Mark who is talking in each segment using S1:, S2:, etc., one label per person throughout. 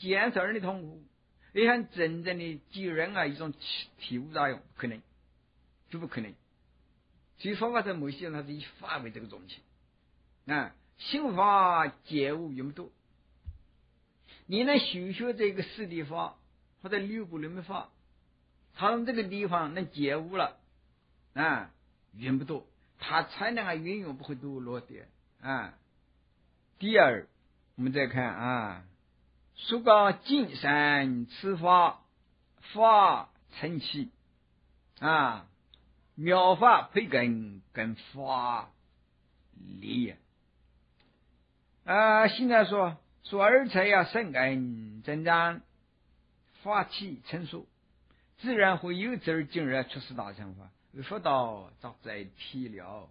S1: 减少人的痛苦，也想真正的给人一种体悟作用，可能就不可能。所以佛法在某些人他是以法为这个中心心法觉悟用不多。你能修这个四谛法或者六部轮法，他从这个地方能觉悟了用不多，他才能运用不会多落点第二，我们再看说个净善持法，法成器妙法培根跟法理现在说而才生根增长，法器成熟，自然会由此而进而出世大乘法，为佛道早在体了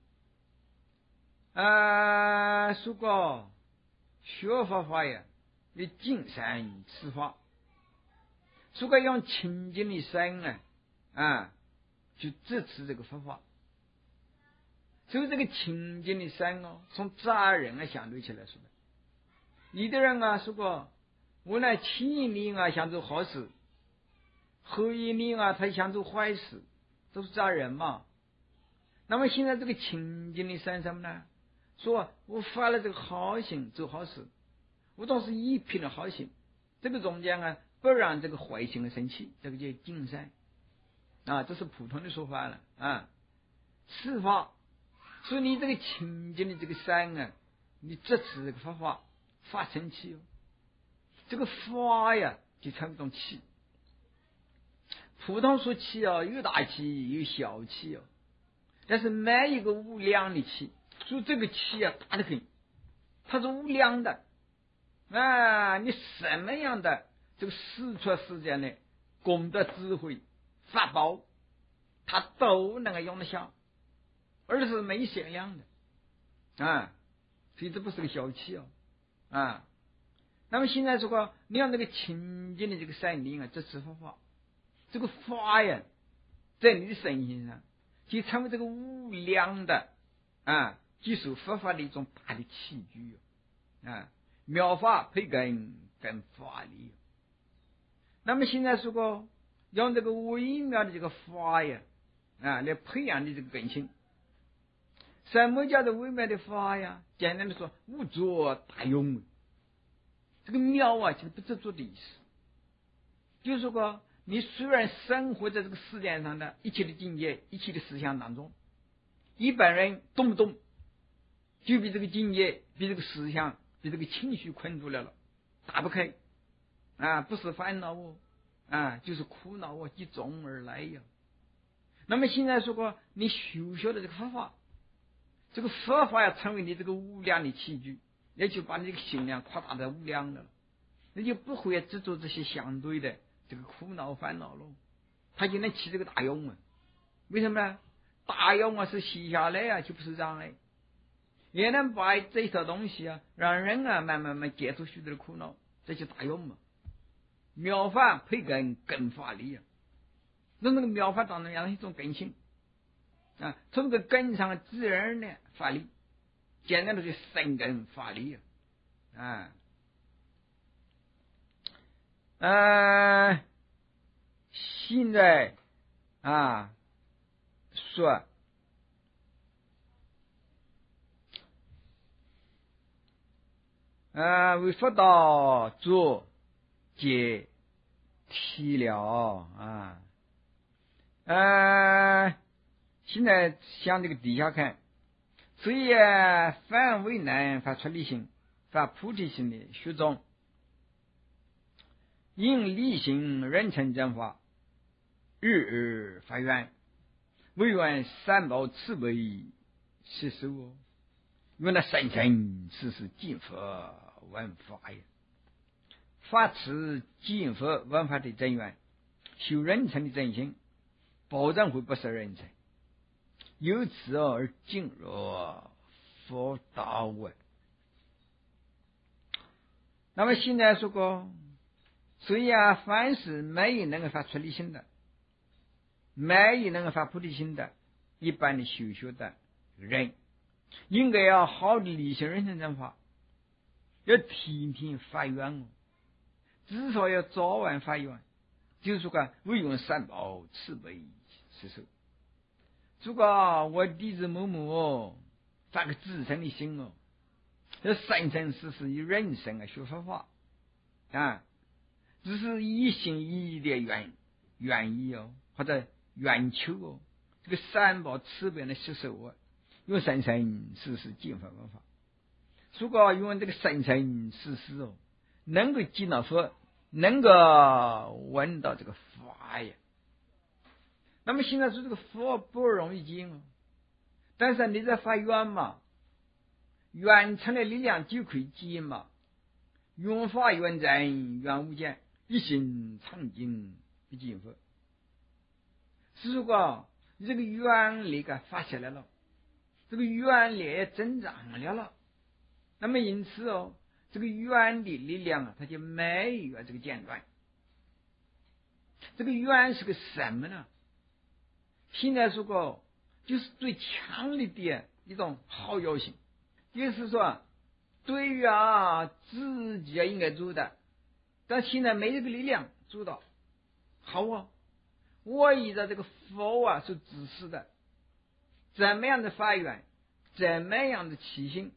S1: 说过学法为净善持法，说过用清净的身去支持这个佛法。所以这个清净的身从杂人相对起来说的，有的人说过我呢起名想做好事，后一名他想做坏事，都是杂人嘛。那么现在这个清净的身什么呢？说我发了这个好心做好事，我总是一品的好心，这个中间不让这个坏心生起，这个叫净善这是普通的说法了四法。所以你这个清净的这个身你支持这个法法成气这个法就成一种气。普通说气有大气有小气但是没一个无量的气，所以这个气大得很，它是无量的你什么样的这个实出世间的功德智慧法宝，它都能够用得下，而是没限量的所以这不是个小气那么现在说过你要那个清净的这个善灵支持法，这个法在你的身心上就成为这个无量的接受佛法的一种大的器具妙法培根跟法理。那么现在说过用这个微妙的这个法来培养的这个根性。什么叫做微妙的法简单的说，无着大用。这个妙就是不执着的意思。就是说过你虽然生活在这个世界上的一切的境界一切的思想当中，一般人动不动就被这个境界被这个思想被这个情绪困住了打不开不是烦恼就是苦恼集中而来那么现在说过你修的这个佛法，这个佛法成为你这个无量的器具，也就把你这个心量扩大到无量了，你就不会执着这些相对的这个苦恼烦恼了，它就能起这个大用为什么呢？大用是吸下来就不是障碍，也能把这一套东西让人慢慢解除许多的苦恼，这就大用妙法培根跟法理那个妙法当中养一种根性从这个根上自然的法理，简单的就生根法理现在说为佛道做解体了现在向这个底下看，所以凡为难发出离心发菩提心的学众，应力行人成正法，日日发愿，唯愿三宝慈悲是受因为那生生世世见佛闻法发持见佛闻法的真愿，修人成的真心，保证会不失人成，由此而进入佛道那么现在说过，所以凡是没有能够发出离心的，没有能够发菩提心的一般的修学的人，应该要好的理性人生正法，要天天发愿至少要早晚发愿，就是说个为用三宝慈悲施受。如果我弟子某某发个至诚的心要生生世世以人生学佛法只是一心一意的愿意或者愿求这个三宝慈悲的施受用生生世世见佛法。如果用这个生生世世能够见到佛，能够闻到这个法呀。那么现在说这个佛不容易见但是你在发愿嘛，愿成的力量就可以见嘛。愿法愿真愿无间，一心常经不见佛。如果你这个愿力发起来了，这个愿力增长了，那么因此这个愿的力量它就没有这个间断。这个愿是个什么呢？现在说过就是最强烈的一种好药性，就是说对于自己应该做的，但现在没这个力量做到。好我依照这个佛所指示的，怎么样的发愿，怎么样的起心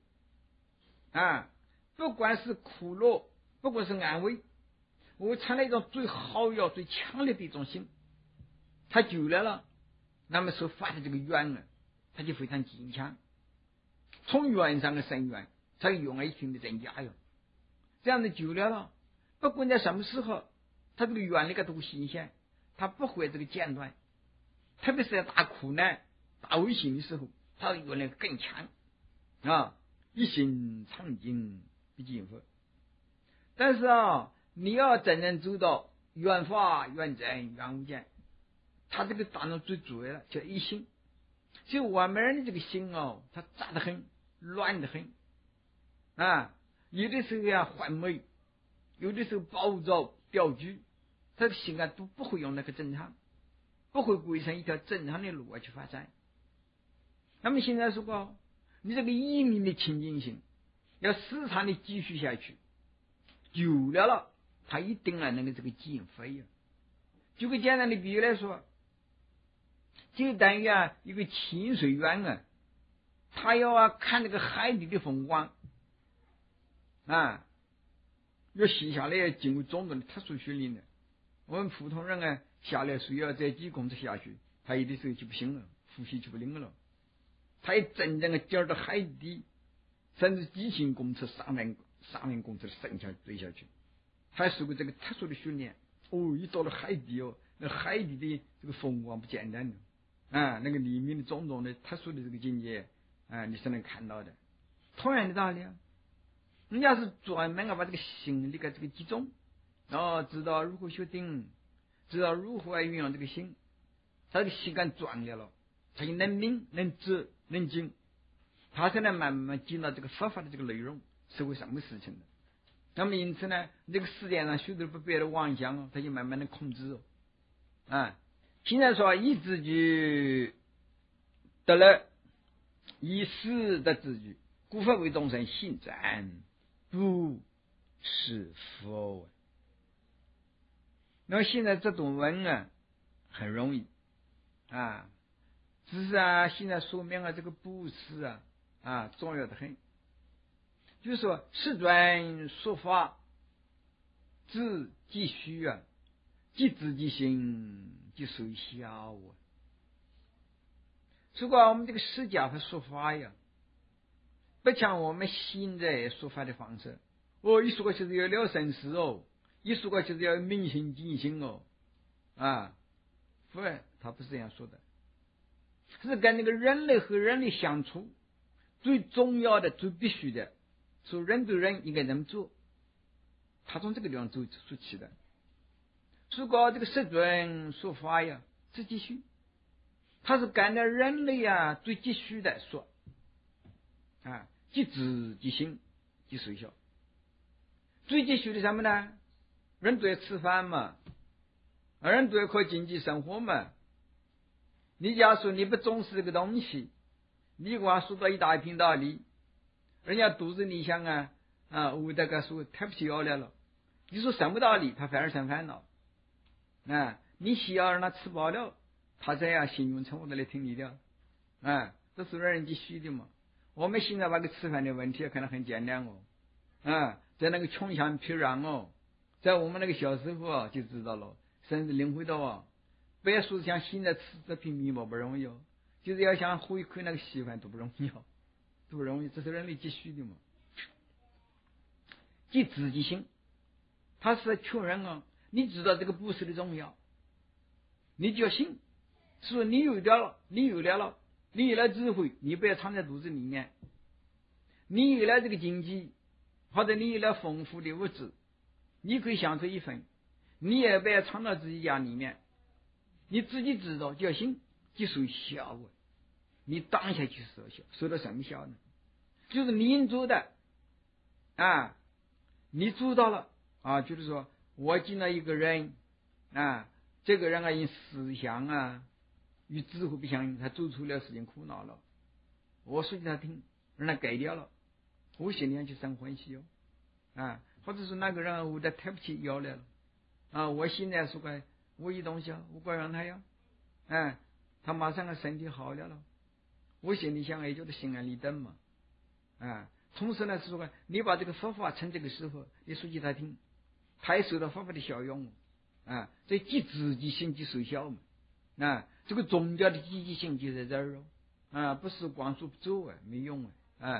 S1: 不管是苦乐，不管是安慰，我成了一种最好药最强烈的一种心，它久了那么所发的这个愿它就非常坚强，从愿上的生愿才有用一定的增加这样的久了不管在什么时候，它这个愿力都会新鲜，它不会这个间断。特别是在大苦难大危险的时候，它的愿力更强一心常经不见佛。但是你要真正做到愿法愿真愿无间，他这个当中最主要的叫一心。就我们人的这个心它杂得很，乱得很有的时候幻昧，有的时候暴躁掉举，他的心都不会用那个正常，不会归成一条正常的路去发展。那么现在说过，你这个一命的清净心要时常的继续下去，久了他一定能够这个减肥举个简单的比喻来说，就等于一个潜水员他要看这个海底的风光要洗下来经过种种的特殊训练的。我们普通人下来水要在几公尺下去，他有的时候就不行了，呼吸就不灵了。他也真正的进到海底，甚至几千公尺、上万公尺深下坠下去，他受过这个特殊的训练。一到了海底那海底的这个风光不简单那个里面的种种的特殊的这个境界你是能看到的。同样的道理你要是专门把这个心力这个集中知道如何修定，知道如何运用这个心，他这个心肝转了他就能明能知能精，他才能慢慢进到这个佛法的这个内容是为什么事情的。那么因此呢，这个世界上许多不别的妄想他就慢慢的控制现在说以自己得了以死的自己，故佛为众生信赞不是佛那么现在这种文很容易只是现在说明这个布施重要的很。就是说世尊说法自己须即自己心即随消如果我们这个释迦佛说法不像我们现在说法的方式一说就是要了生死一说过就是要明心见性佛他不是这样说的，是跟那个人类和人类相处最重要的最必须的，说人对人应该怎么做，他从这个地方说起的。如果这个世尊说法自己须，他是跟着人类最急需的说即自即心即随消。最急需的什么呢？人都要吃饭嘛，人都要靠经济生活嘛。你假如说你不重视这个东西，你光说到一大片道理，人家肚子里想我这个说太不需要了， 你说生不到你，他反而生烦恼。你需要让他吃饱了，他才要信用成我的来听你的。这是人必须的嘛。我们现在把个吃饭的问题看得很简单在那个穷乡僻壤在我们那个小时候就知道了，甚至领会到别说像现在吃这瓶米嘛不容易就是要想回馈那个稀饭都不容易都不容易，这是人类急需的嘛。即自己心，他是穷人你知道这个布施的重要，你就要信，所以你有了你有了智慧，你不要藏在肚子里面，你有了这个经济，或者你有了丰富的物质，你可以享受一份，你也不要藏到自己家里面，你自己知道就要信，就属于孝你当下去受到什么孝呢？就是你做的你做到了就是说我见到一个人这个人因思想与智慧不相应，他做出了事情苦恼了，我说给他听，让他改掉了，我心里面就生欢喜或者说那个人我的太不起要来了我现在说个我一东西我管让他他马上身体好了我心里想也就是心安理得嘛同时呢是说你把这个佛法趁这个时候你说给他听，他也受到佛法的效用所以即自己心即受效嘛这个宗教的积极性就在这儿不是光说不做没用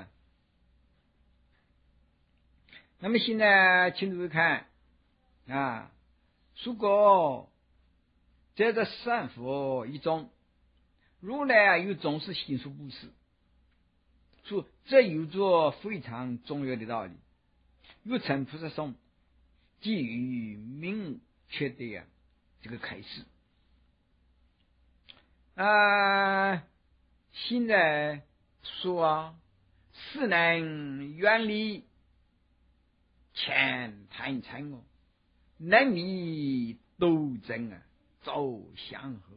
S1: 那么现在请诸位看如果在这三佛一中，如来又总是行说布施，说这有着非常重要的道理，如成菩萨颂基于明确的这个开示现在说是能远离钱贪嗔能离斗争走向和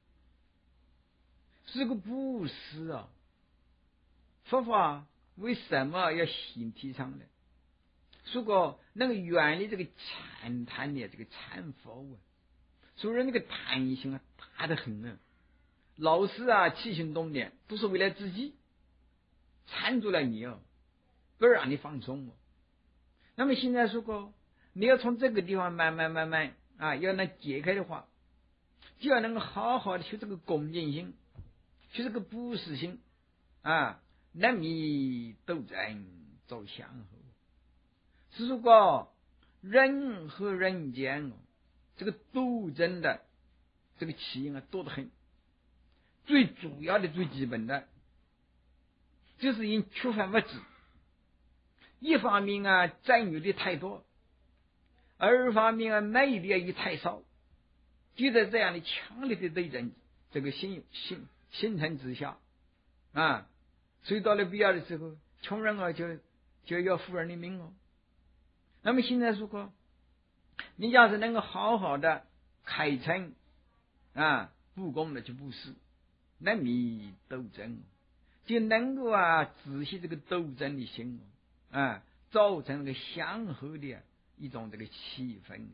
S1: 是个布施佛法为什么要新提倡呢？如果能够远离这个贪贪的这个贪佛所以那个贪心大得很老是起心动念都是为了自己，缠住了你不让你放松那么现在如果你要从这个地方慢慢要能解开的话，就要能够好好的学这个恭敬心，学这个布施心能离斗争走向和如果人和人间这个斗争的这个起因多得很，最主要的最基本的就是因缺乏物质，一方面占有的太多，二方面美的也太少，就在这样的强烈的斗争这个形成之下所以到了必要的时候，穷人就要富人的命那么现在如果你要是能够好好的开诚布公的去布施，能离斗争，就能够仔细这个斗争的心造成这个祥和的一种这个气氛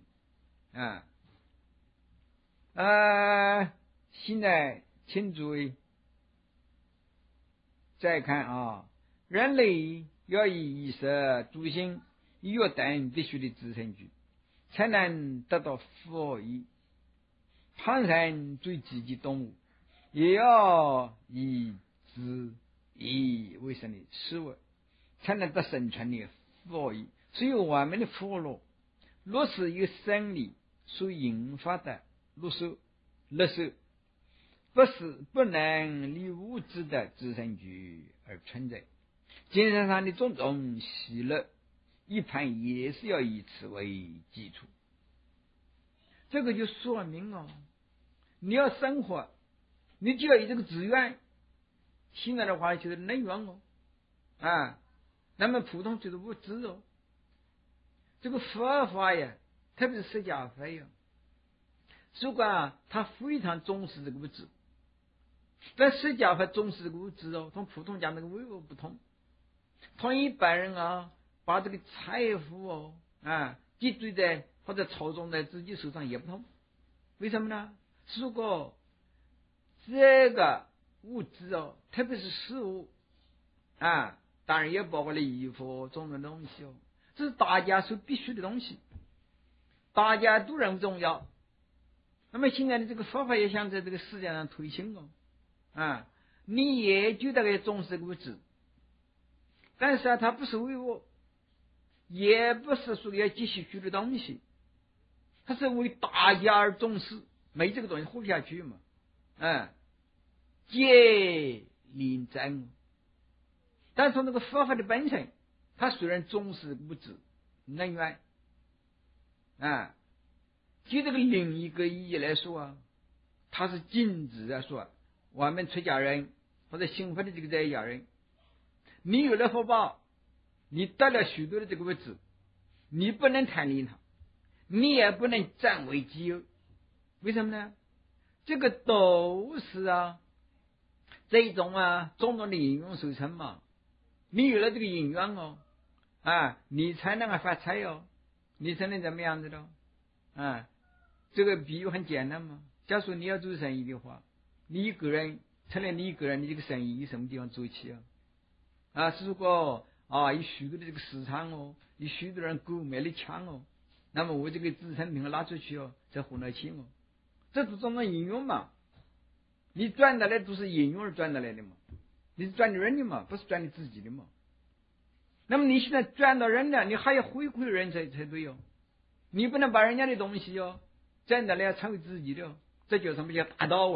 S1: 现在请诸位再看人类要以意识诸心约等必须的自身具，才能得到佛意。旁人最积极动物也要以知以为生的事物，才能得生存的佛意。所以我们的佛罗若是由生理所引发的勒索不能离物质的自身具而存在，精神上的种种喜乐一般也是要以此为基础。这个就说明你要生活，你就要有这个资源，现在的话就是能源那么普通就是物质这个佛法特别是释迦佛如果他非常重视这个物质，但释迦佛重视这个物质同普通讲那个微不同。同一般人把这个财富集中在或者操纵在自己手上也不同。为什么呢？如果这个物质特别是食物当然也包括了衣服种种东西这是大家所必须的东西，大家都认为重要。那么现在的这个佛法也想在这个世界上推行你也觉得要重视物质，但是它不是为我，也不是说要继续许多东西，它是为大家而重视，没这个东西活不下去嘛。皆临真。但是那个佛法的本身，它虽然重视物质能源就这个另一个意义来说它是禁止说我们出家人或者信佛的这个在家人，你有了福报，你得了许多的这个物质，你不能贪恋它，你也不能占为己有。为什么呢？这个都是这种种种的因缘所成嘛。你有了这个因缘你才能发财你才能怎么样子的这个比喻很简单嘛。假如你要做生意的话，你一个人成了你一个人，你这个生意什么地方做起如果有许多的这个市场有许多人购买的抢那么我这个资产品拉出去才混得起这是种种因缘嘛。你赚的来都是因缘而赚的来的嘛，你是赚的人的嘛，不是赚你自己的嘛。那么你现在赚到人了，你还要回馈人才对你不能把人家的东西赚的来成为自己的这叫什么叫大道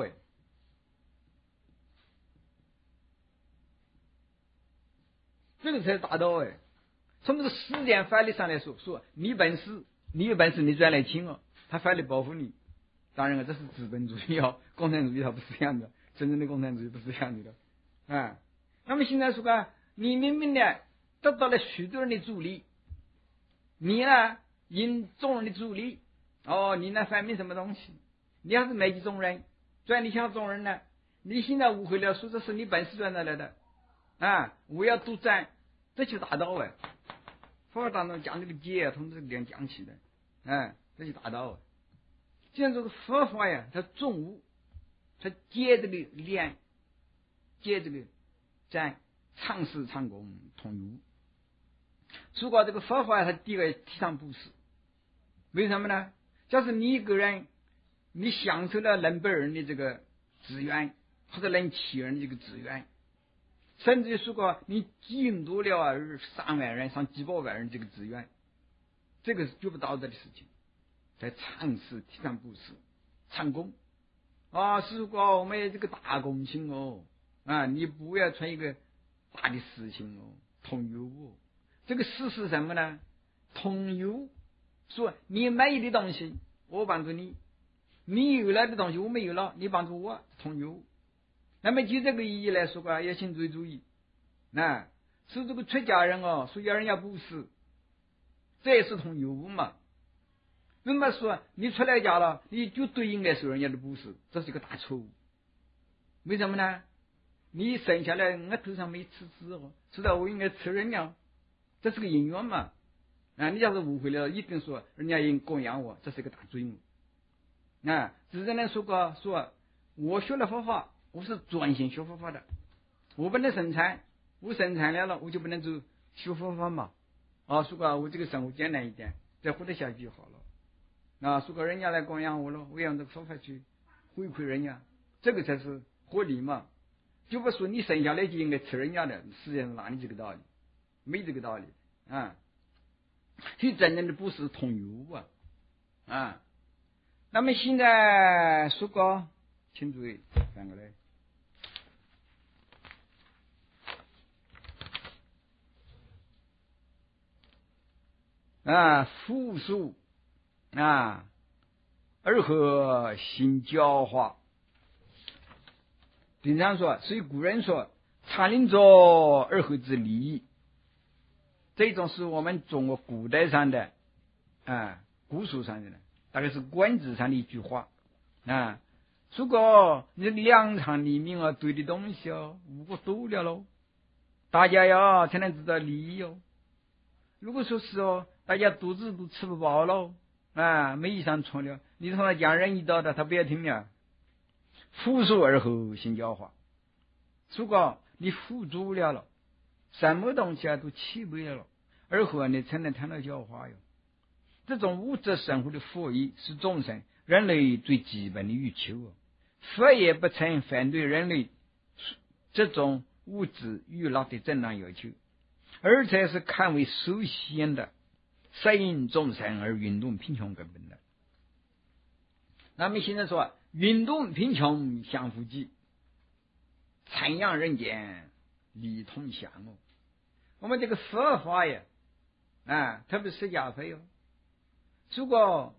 S1: 这个才是大道从这个时间法律上来说你有本事你赚来钱他法律保护你。当然这是资本主义共产主义它不是这样的，真正的共产主义不是这样子的那么现在说你明明的得到了许多人的助力，你呢因众人的助力你呢发明什么东西，你要是卖给众人赚你想众人呢，你现在误会了说这是你本事赚得来的我要独占，这就大道佛法当中讲这个戒从这个地方讲起的这就大道既然这个佛法它重物，它接这个练，接这个占，长事长功同有。如果这个佛法它第一个提倡布施，为什么呢？就是你一个人，你享受了能百人的这个资源，或者能7人的这个资源，甚至于说过你尽多了3万人、上几百万人这个资源，这个是绝不道德的事情。在长事提倡布施长功如果我们有这个大功行你不要存一个大的事情同有这个事是什么呢？同有，说你没有的东西我帮助你，你有了的东西我没有了，你帮助我，同有。那么就这个意义来说要请注意是这个出家人说要人家布施，这也是同有嘛。那么说你出来家了，你就对应来受人家的布施，这是一个大错误。为什么呢？你生下来额头上没吃籽知道我应该吃人了，这是个因缘嘛你要是误会了，一定说人家应供养我，这是一个大罪误只是能说我学了佛法，我是专心学佛法的，我不能生产，我生产了我就不能做学佛法嘛说过我这个生活简单一点，再活得下去就好了说个人家来供养我了，我用这个方法去回馈人家，这个才是合理嘛。就不说你生下来就应该吃人家的，世界上哪里这个道理？没这个道理所以真正的不是同有那么现在说过，请注意3个来复数而和心教化。经常说，所以古人说常令着而和之理，这种是我们中国古代上的古书上的大概是官职上的一句话如果你两场里面对的东西如果多了大家才能知道理如果说是大家肚子都吃不饱了啊，没衣裳穿了，你从他讲仁义道的，他不要听呀。富庶而后行教化，如果你富足了，什么东西都齐备了，而后你才能谈到教化哟。这种物质生活的富裕是众生人类最基本的欲求哦。佛也不曾反对人类这种物质娱乐的正当要求，而且是看为首先的适应众生而运动贫穷根本的。那么现在说运动贫穷相互济，参养人间理同享哦。我们这个佛法呀，特别是释迦佛哟，如果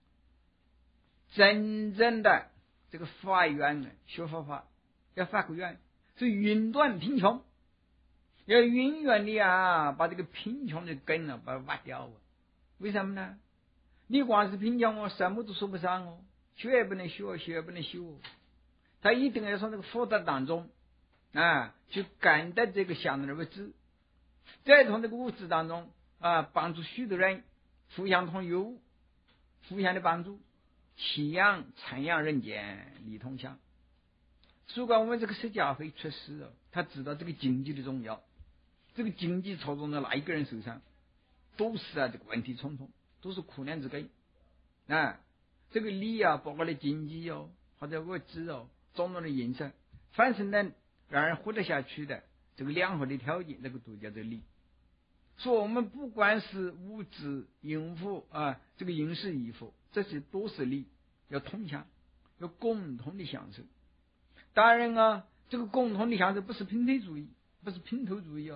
S1: 真正的这个发愿学佛法，要发个愿，是云断贫穷，要永远的把这个贫穷的根把它挖掉。为什么呢？你光是贫穷什么都说不上哦，学也不能学，学也不能修，他一定要从这个福德当中去感得这个相应的物质，再从这个物质当中帮助许多人互相同有，互相的帮助，启养参养人间理同享。如果我们这个释迦佛出世了，他知道这个经济的重要，这个经济操纵到哪一个人手上，都是这个问题重重，都是苦难之根这个利包括了经济或者物质种种的营生，凡是能让人活得下去的这个良好的条件，这个都叫做利。所以我们不管是物质应付这个应是衣服，这些都是利，要同享，要共同的享受。当然这个共同的享受不是平等主义，不是平头主义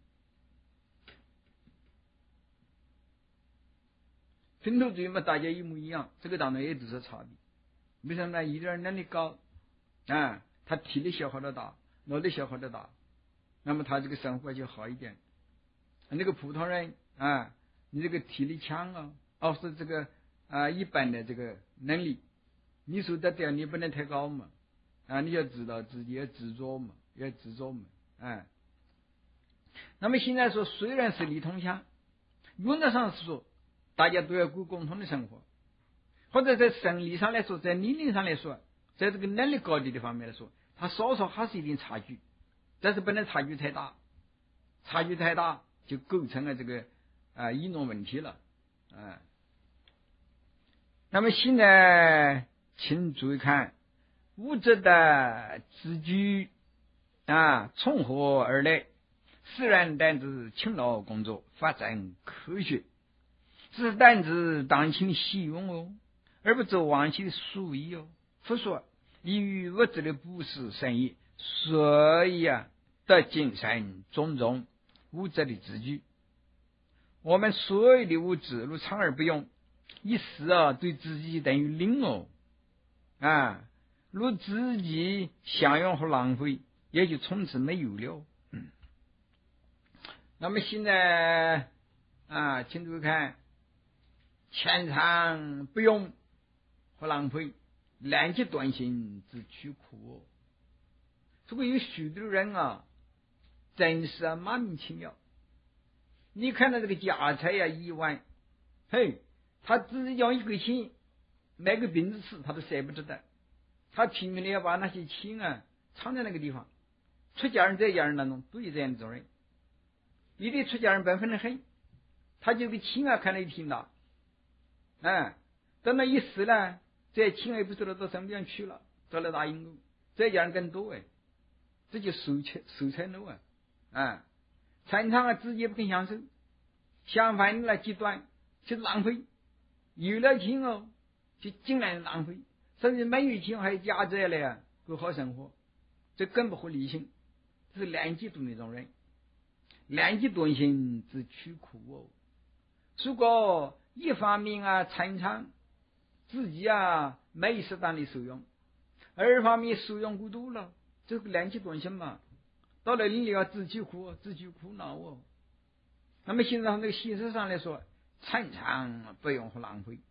S1: 平头主义嘛，大家一模一样，这个当然也都是差别。为什么呢？一个人能力高他体力消耗的大，脑力消耗的大，那么他这个生活就好一点。那个普通人你这个体力强是这个一般的这个能力，你说的点你不能太高嘛你要知道自己要执着嘛，那么现在说虽然是理同享，原则上是说大家都要过共同的生活，或者在生理上来说，在年龄上来说，在这个能力高低的方面来说，它稍稍还是一定差距，但是不能差距太大，差距太大就构成了这个议论问题了那么现在请注意看物质的自居从何而来？自然单指勤劳工作，发展科学，这是单指当今的习用而不是往期的俗意佛说依于物质的布施生意，所以得精神种种物质的自居。我们所有的物质如常而不用，一时对自己等于零如自己享用和浪费，也就从此没有了那么现在请注意看，钱财不用和浪费，滥极断行之屈苦这个有许多人真是莫名其妙。你看到这个家财1万，他自己用一个钱买个饼子吃，他都舍不得的，他拼命的要把那些钱藏在那个地方。出家人在家人当中都有这样的种人，有的出家人本分的很，他这个钱看得一挺大等到一死了，这些钱也不知道到什么地方去了，到了大阴沟，这家人更多这就守财奴常常自己也不肯享受，相反的来极端去浪费，有了钱就尽量浪费，甚至没有钱还压着来过好生活，这更不合理性，这是两极端那种人，两极端性之屈苦如果一方面常常自己没适当的受用，二方面受用过度了，这个两极端性嘛，到了你要自取苦恼那么现在从这个形式上来说，常常不用和浪费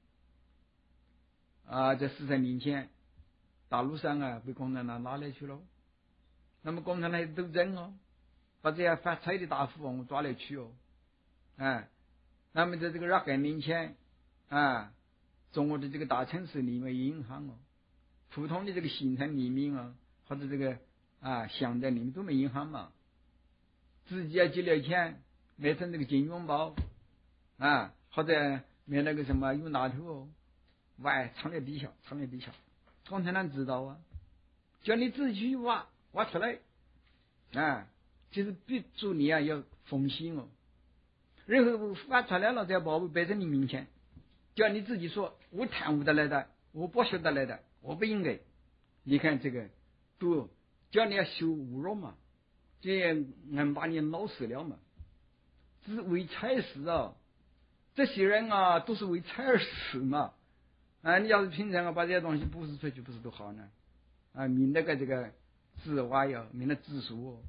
S1: 这40年前大陆上被共产党拿来去了，那么共产党斗争把这些发财的大富翁抓来去那么在这个若干年前啊，中国的这个大城市里面银行哦，普通的这个县城里面啊，或者这个乡镇里面都没银行嘛，自己要积了钱买成这个金元宝或者买那个什么用大头哦，藏在地下，共产党知道啊，叫你自己去挖出来就是逼住你要奉献哦，然后挖出来了在保护摆在你面前，叫你自己说我贪污的来的，我剥削的来的，我不应该。你看这个都叫你要受侮辱嘛，这能把你闹死了嘛，只是为财死啊，这些人都是为财而死嘛你要是平常把这些东西布施出去不是多好呢免得这个自挖呀，免得自赎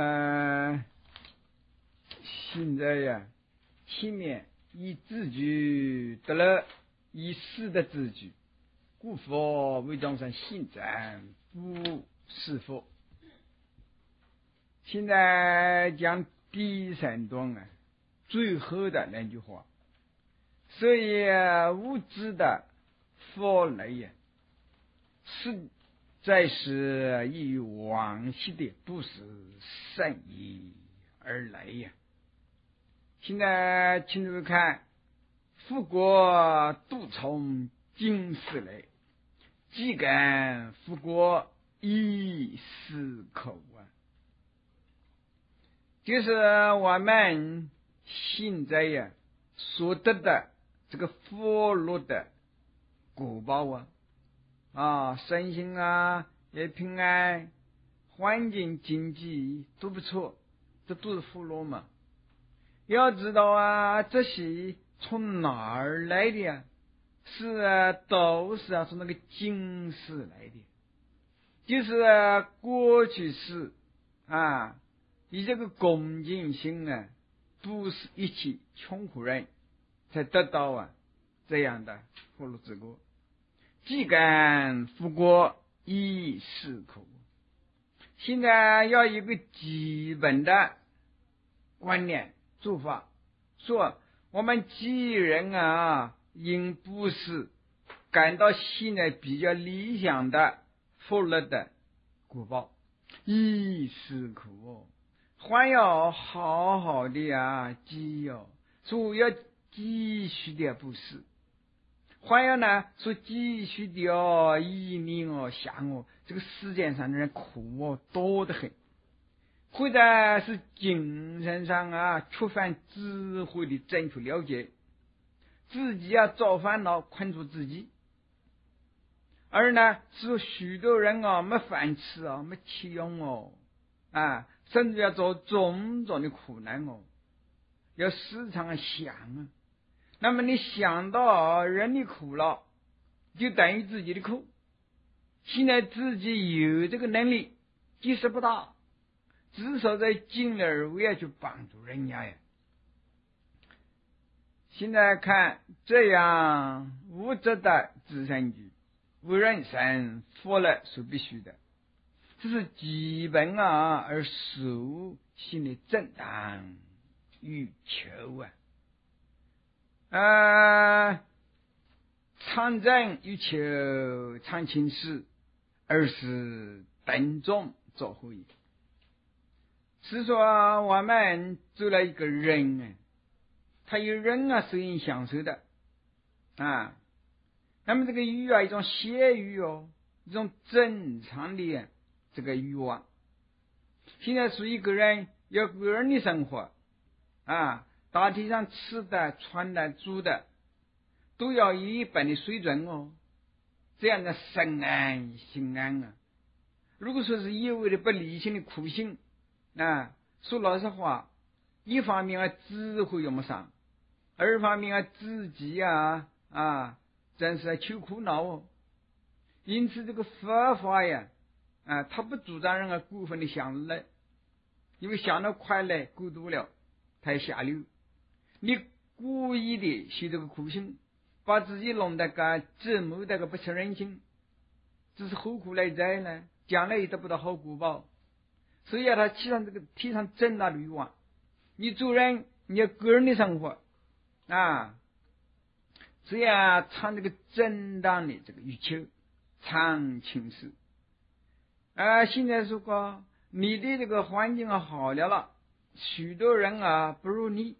S1: 现在呀，前面以自居得了以死的自居，故佛为众生行赞不是佛。现在讲第三段最后的那句话，所以无知的佛类实在是以往昔的不是善意而来呀。现在请注意看，富国独从今世来，既感富国以思口就是我们现在所得的这个福禄的果报身心也平安，环境经济都不错，这都是福禄嘛。要知道这些从哪儿来的都是从那个今世来的，就是过去世以这个恭敬心不是一切穷苦人才得到这样的福禄之果，既感福国以是口。现在要一个基本的观念做法，说我们既然因不是感到现在比较理想的福禄的果报，以是口还要好好的所以要继续的布施，还要说继续的以念想这个世界上的人苦多得很，或者是精神上触犯智慧的正确了解，自己找烦恼困住自己，而是许多人没饭吃没钱用甚至要做种种的苦难要时常想那么你想到人的苦了，就等于自己的苦。现在自己有这个能力，即使不大，至少在尽力而为去帮助人家呀。现在看这样物质的自身具，为人生佛了所必须的，这是基本而属性的正当欲求常正欲求常轻视，而是等中作会。是说我们做了一个人他有人是应享受的那么这个欲一种邪欲一种正常的这个欲望。现在是一个人要个人的生活大体上吃的穿的住的都要有一般的水准这样的身安心安如果说是一味的不理性的苦行说老实话，一方面智慧用不上，二方面自己真是求苦恼因此这个佛法他不主张人过分的享乐，因为享乐快乐过度了太下流。你故意的学这个苦行，把自己弄得折磨得不成人性，这是后苦来哉呢，将来也得不到好果报。所以他提倡正大的欲望。你做人你要个人的生活， 啊，只要唱这个正当的这个欲求，唱情事。现在如果你的这个环境好了，许多人不如你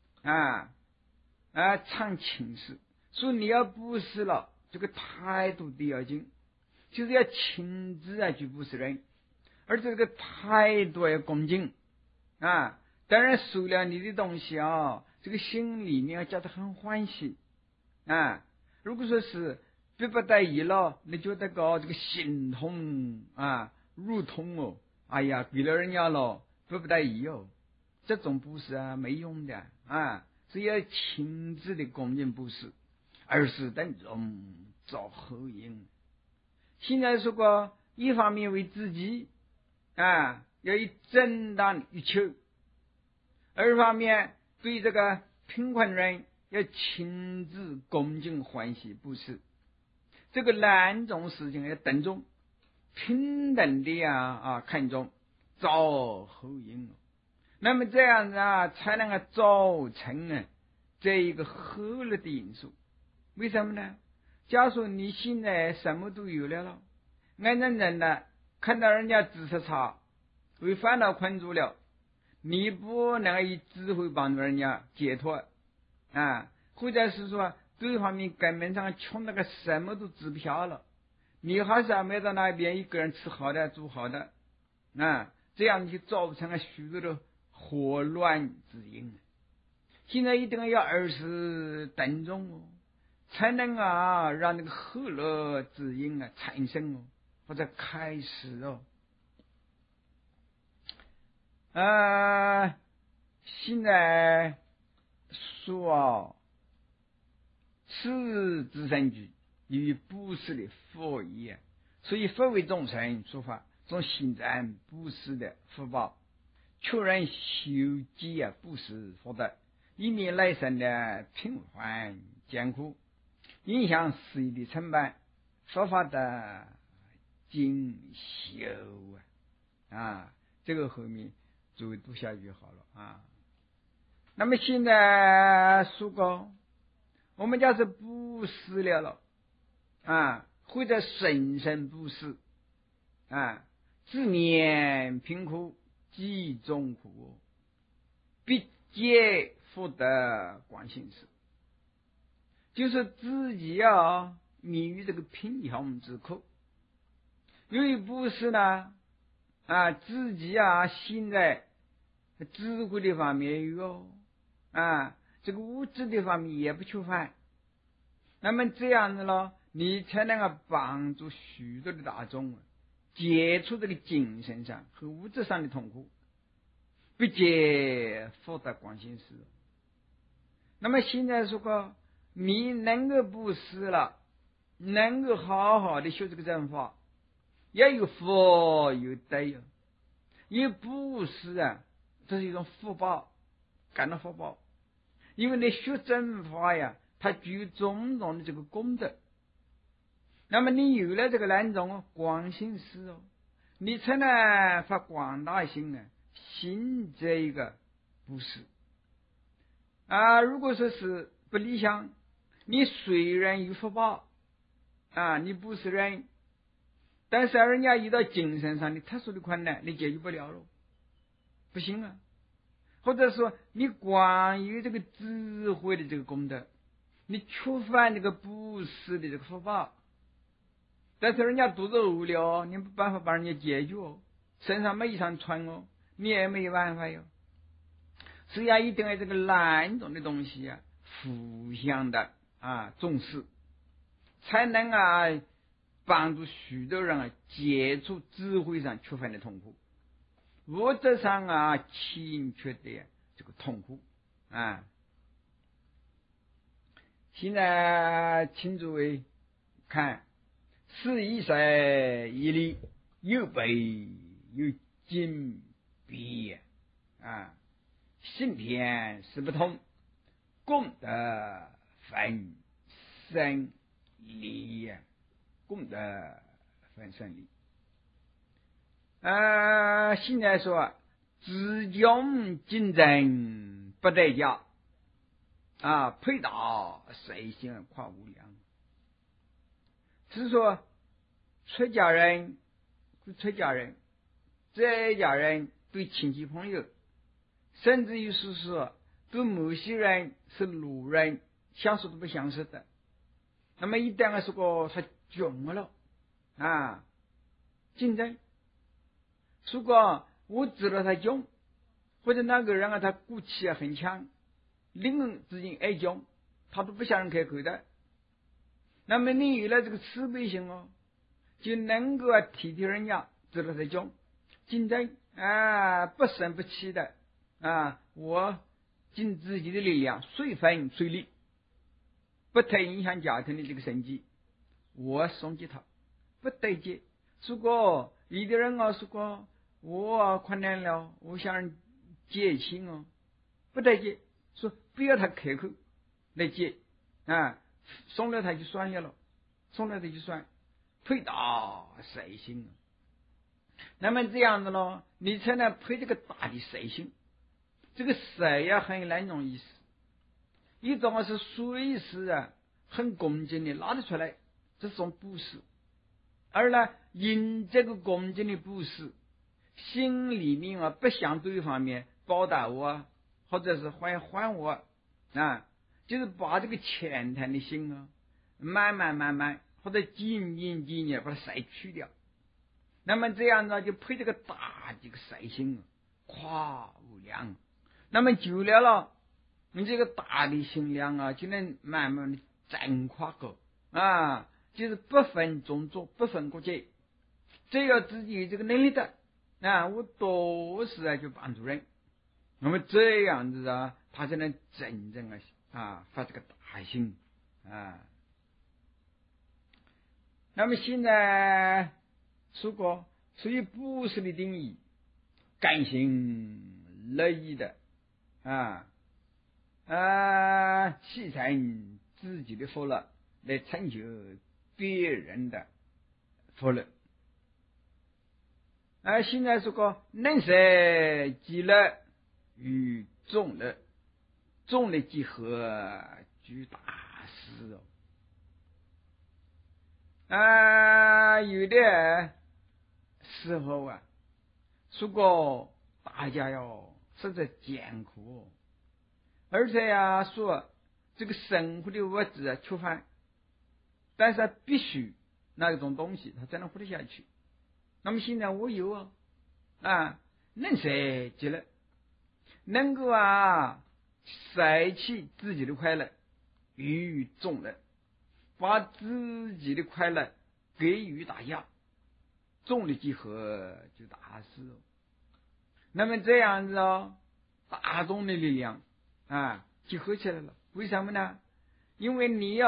S1: 唱情事，所以你要布施了，这个态度得要紧，就是要亲自去布施人，而且这个态度要恭敬当然收了你的东西这个心里你要觉得很欢喜如果说是逼不得已了，你觉得这个心痛如痛哎呀，给了人家了，逼不得已这种布施没用的是要亲自的恭敬布施，而是等中造后因。现在说过，一方面为自己要以正当的欲求，二方面对这个贫困人要亲自恭敬欢喜布施，这个两种事情要等中平等的看重造后因，那么这样子才能造成这一个合理的因素。为什么呢？假如你现在什么都有了，眼睁睁的看到人家自杀差，为烦恼困住了，你不能以智慧帮助人家解脱或者是说对方面根本上穷那个什么都吃不下了，你还是没到那边一个人吃好的住好的这样就造成了许多的祸乱之因。现在一定要二十等中才能让那个和乐之因产生或者开始现在说此自身具与布施的福益所以佛为众生说法，从心然布施的福报，求人修积布施福德，以免来生的平缓艰苦，影响事业的成败，佛法的精修这个后面诸位读下去好了那么现在说过，我们家是布施了或者神圣布施自免贫苦济众苦，必皆福德广行事，就是自己免于这个贫穷之苦。由于布施呢自己现在智慧的方面有这个物质的方面也不缺乏，那么这样子你才能够帮助许多的大众解除这个精神上和物质上的痛苦，必皆福德广行事。那么现在如果你能够布施了，能够好好的修这个正法，也有福有德因为布施这是一种福报，感到福报，因为你学正法它具有种种的这个功德，那么你有了这个两种广行事你才能发广大心行这一个布施如果说是不理想，你虽然有福报你布施人，但是人家遇到精神上的特殊的困难，你解决不了了，不行或者说你光有这个智慧的这个功德，你缺乏这个布施的这个福报，但是人家肚子饿了你没办法把人家解决身上没衣裳穿你也没有办法所以一定要这个两种的东西互相的重视，才能帮助许多人解除智慧上缺乏的痛苦，物质上欠缺的这个痛苦现在请诸位看41岁一里，有悲有金币性偏是不同，功德分胜利功德分胜利现在说自强竞争不代价， 配达随心而夸无量。是说出家人在家人对亲戚朋友，甚至于是说对某些人是路人，相识都不相识的。那么一旦是个他穷了竞争，如果我知道他穷，或者那个人他骨气很强，邻人之间爱穷，他都不向人开口的。那么你有了这个慈悲心就能够体贴人家，知道他穷，竞争不生不气的我尽自己的力量，随分随力，不太影响家庭的这个生计，我送给他不对接。如果有的人说过我困难了，我想借钱不对接，说不要他开口来借送了他就算了，配大随心。那么这样子呢，你才能配这个大的随心。这个随很两种意思，一种是随时很恭敬的拿得出来，这种布施；而呢，因这个恭敬的布施，心里面不想对方面报答我，或者是还我就是把这个浅谈的心慢慢或者渐渐把它筛去掉。那么这样呢，就配这个大这个随心夸无量。那么久了你这个大的心量就能慢慢的增夸个就是不分种族，不分国界，只要自己有这个能力的我多是就帮助人。那么这样子他才能真正发这个大心那么现在说过，所以布施的定义，甘心乐意的牺牲自己的福乐来成就别人的福乐。现在说过能舍己乐与众乐，众乐集合居大事有的时候如果大家实在艰苦，而且说这个生活的物质缺乏，但是必须那一种东西他才能活得下去。那么现在我有能舍己乐，能够舍弃自己的快乐与众乐，把自己的快乐给予大家，众力集合就大事那么这样子大众的力量集合起来了。为什么呢？因为你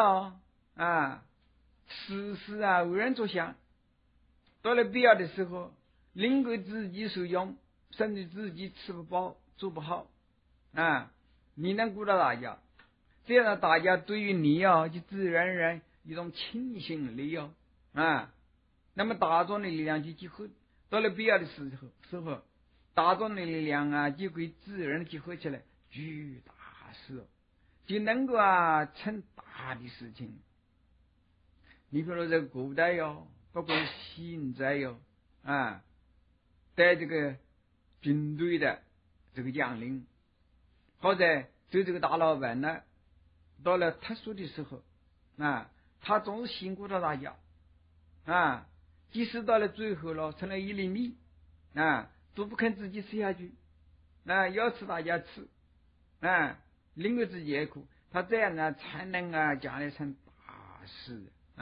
S1: 时时为人着想，到了必要的时候能够自己受用，甚至自己吃不饱做不好你能顾到大家，这样大家对于你就自然而然一种倾心力那么大众的力量就集合，到了必要的时候大众的力量就可以自然集合起来，举大事就能够成大的事情。你比如说在古代包括现在带这个军队的这个将领，或者对这个大老板呢，到了特殊的时候他总是辛苦到大家即使到了最后成了一粒米都不肯自己吃下去要吃大家吃另外自己也苦，他这样才能将来成大事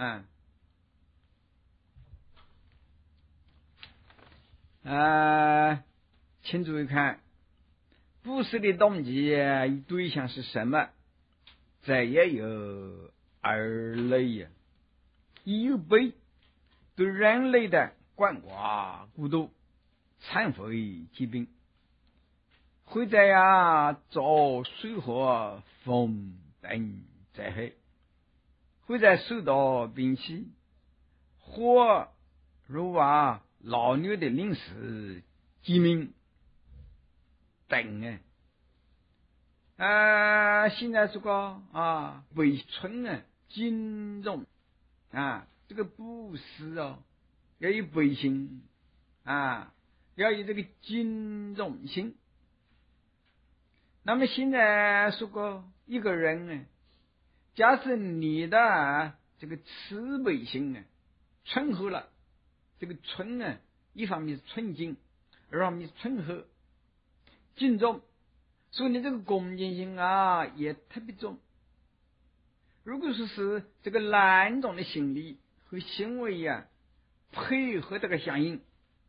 S1: 请注意看，布施的动机与对象是什么？这也有二类一有悲，对人类的关怀孤独，忏悔疾病，会在遭水火风等灾害，会在受到病气或如老牛的临时疾病等。 现在这个为春金融这个布施要有悲心要有这个金融心。那么现在说过一个人假使你的这个慈悲心醇厚了，这个纯一方面是纯净，二方面是醇厚敬重，所以你这个恭敬心也特别重。如果说是这个两种的心理和行为配合这个相应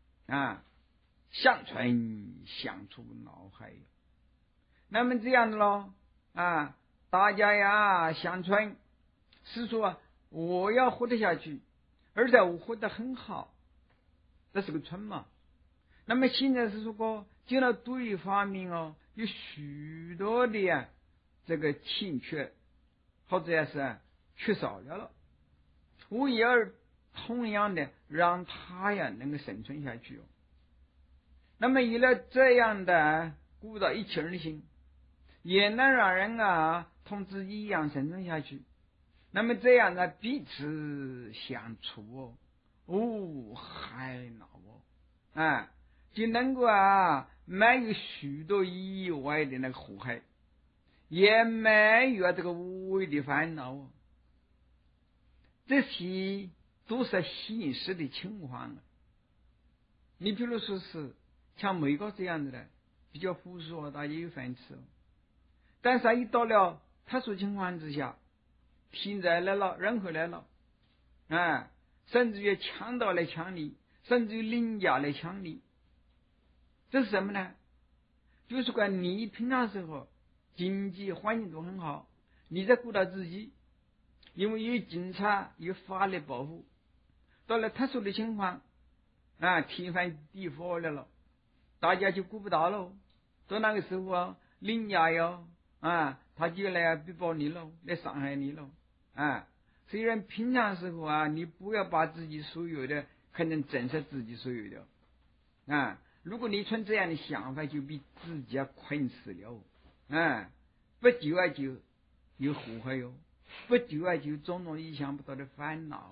S1: 相传相出脑海，那么这样的咯大家相传是说我要活得下去，而且我活得很好，这是个春嘛。那么现在是说见到对方面有许多的这个欠缺，或者是缺少了，我也要同样的让他能够生存下去那么有了这样的鼓捣一气儿的心，也能让人同自己一样生存下去。那么这样呢，彼此相处还恼就能够没有许多意外的那个祸害，也没有这个无谓的烦恼这些都是现实的情况你比如说是像美国这样子的比较富庶大家有饭吃但是一到了特殊情况之下，天灾来了，人祸来了甚至于强盗来抢你，甚至于邻家来抢你，这是什么呢？就是说你平常时候经济环境都很好，你在顾到自己，因为有警察有法律保护，到了特殊的情况天翻地覆来了，大家就顾不到了，到那个时候邻家他就来逼迫你了，来伤害你了虽然平常时候你不要把自己所有的可能震慑自己所有的如果你存这样的想法，就比自己困死了不久就有祸害不久就种种意想不到的烦恼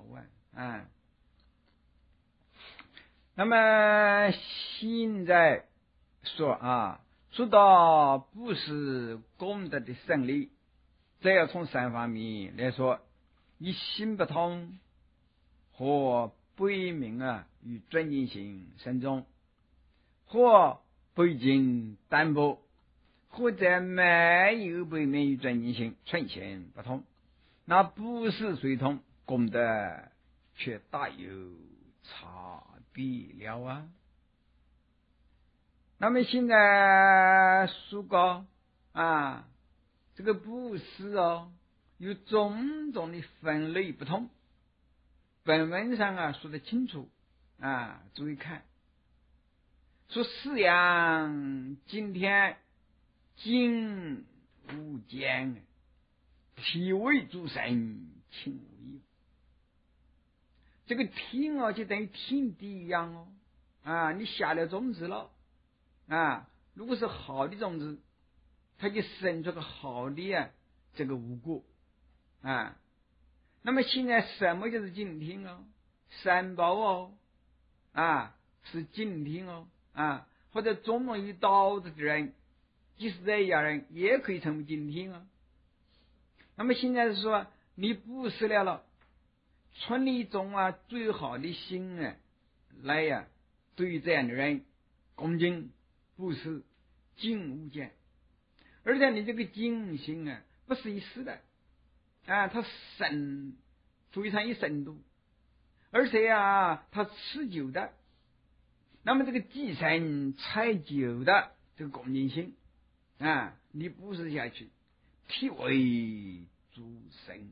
S1: 那么现在说到布施功德的胜利，这要从三方面来说：以心不通或悲悯与尊敬心深重，或背景单薄，或者没有悲悯与尊敬心，纯心不通。那布施虽通，功德却大有差别了那么现在说过这个布施有种种的分类不同，本文上说得清楚注意看，说饲养今天今无间，体为诸神亲无有。这个天就等于天地一样你下了种子了如果是好的种子，它就生出个好的这个无果那么现在什么就是敬天三宝是敬天或者种种有道德的人，即使这样人也可以成为敬天那么现在是说你布施了存一种最好的心来对于这样的人恭敬布施敬无间，而且你这个敬心不是一时的它非常有深度，而且它持久的。那么这个继承长久的这个恭敬心你布施下去，体为诸神。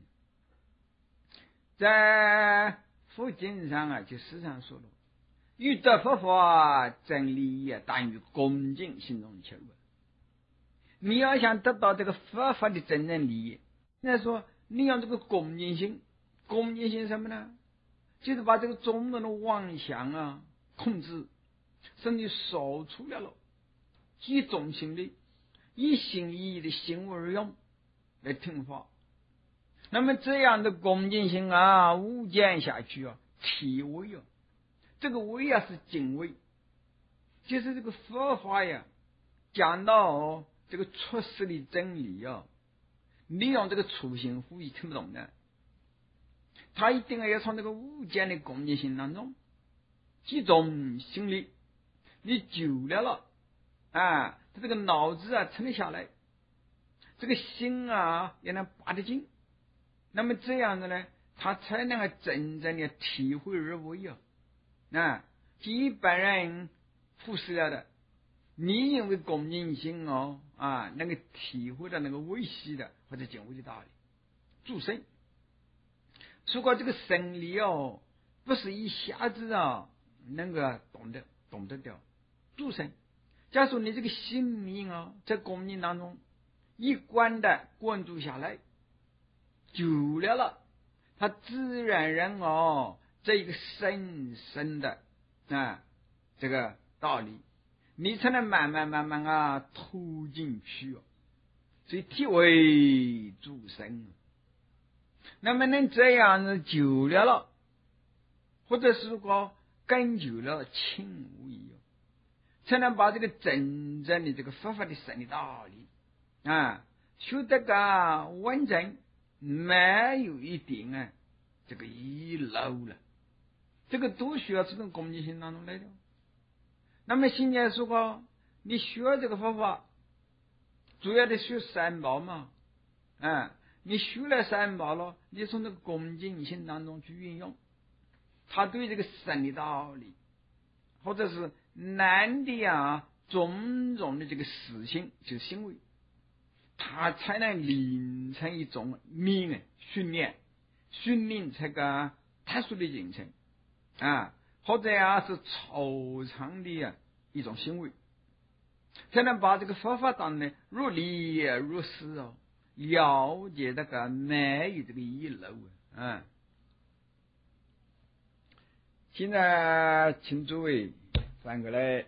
S1: 在佛经上就时常说了，欲得佛法真理但于恭敬心中求你要想得到这个佛法的真正利益，那说你要这个恭敬心，恭敬心什么呢？就是把这个种种的妄想控制，甚至少出来了，集中心力， 一心一意的心无二用来听话。那么这样的恭敬心啊，无间下去啊，体味啊，这个味啊是敬畏，就是这个佛法呀，讲到这个出世的真理啊，你用这个粗心互意听不懂的，他一定要从这个无间的恭敬心当中集中心力，你久了啊，他这个脑子啊沉得下来，这个心啊也能拔得进，那么这样的呢，他才能够真正的体会而为啊，一般人忽视了的，你因为恭敬心能够体会到那个微细的或者敬畏的道理，助生。如果这个生理不是一下子能够懂得掉助生。假如你这个心灵在恭敬当中一贯的关注下来，久了他自然人这一个深深的这个道理，你才能慢慢投进去所以体为助生。那么能这样子久了，或者是说更久了轻无疑才能把这个真正的这个佛法的生理道理修得个完整，没有一点这个遗漏了，这个都需要这种恭敬心当中来的。那么现在说你学这个佛法，主要的学三宝嘛，你学了三宝了，你从这个恭敬心当中去运用，他对这个生理道理，或者是难的种种的这个事情，就是行为，他才能形成一种命训练这个特殊的进程或者是超常的一种行为，才能把这个佛法当中如理如实了解这个没有这个遗漏现在请诸位翻过来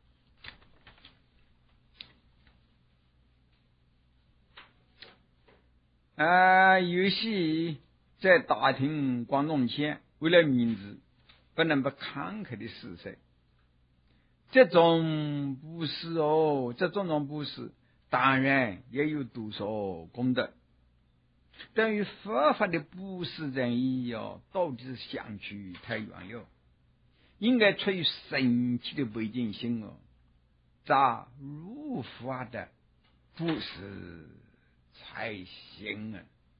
S1: 有些在大庭广众前为了面子不能不慷慨的施舍，这种布施这种布施当然也有多少功德，但与佛法的布施仁义到底是相去太远了，应该出于神奇的背景心在如法的布施才行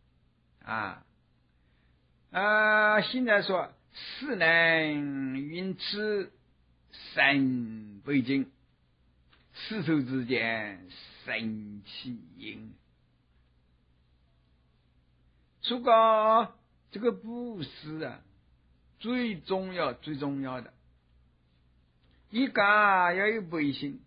S1: 现在说是能云此神背景，世俗之间神奇因。如果这个布施最重要的一个要有悲心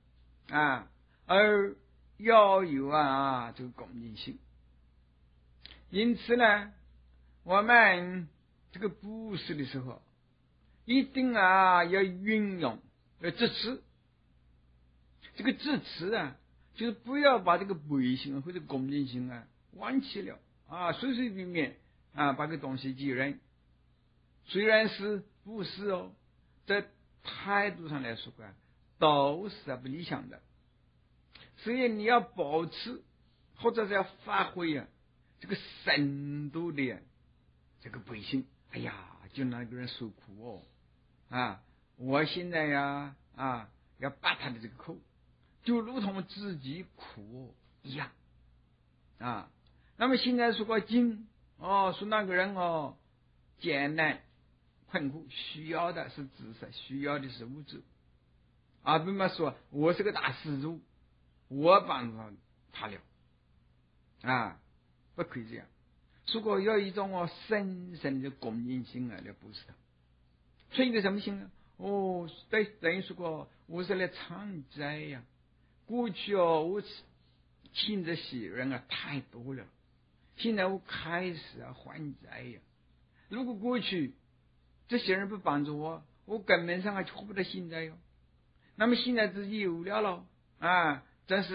S1: 而要有这个恭敬心。因此呢，我们这个布施的时候一定要运用要支持，这个支持就是不要把这个悲心或者恭敬心忘记了随随便便把个东西给人，虽然是布施在态度上来说都是不理想的，所以你要保持或者是要发挥这个深度的这个悲心。哎呀，就那个人受苦我现在要拔他的这个口，就如同自己苦一样那么现在说个经说那个人艰难困苦，需要的是知识，需要的是物质并不说我是个大施主，我帮助他了不可以这样。如果有一种深深的恭敬心来布施他，出一个什么心呢？等于说我是来偿债过去我欠这些人太多了，现在我开始还债如果过去这些人不帮助我根本上还活不得现在那么现在自己有了真是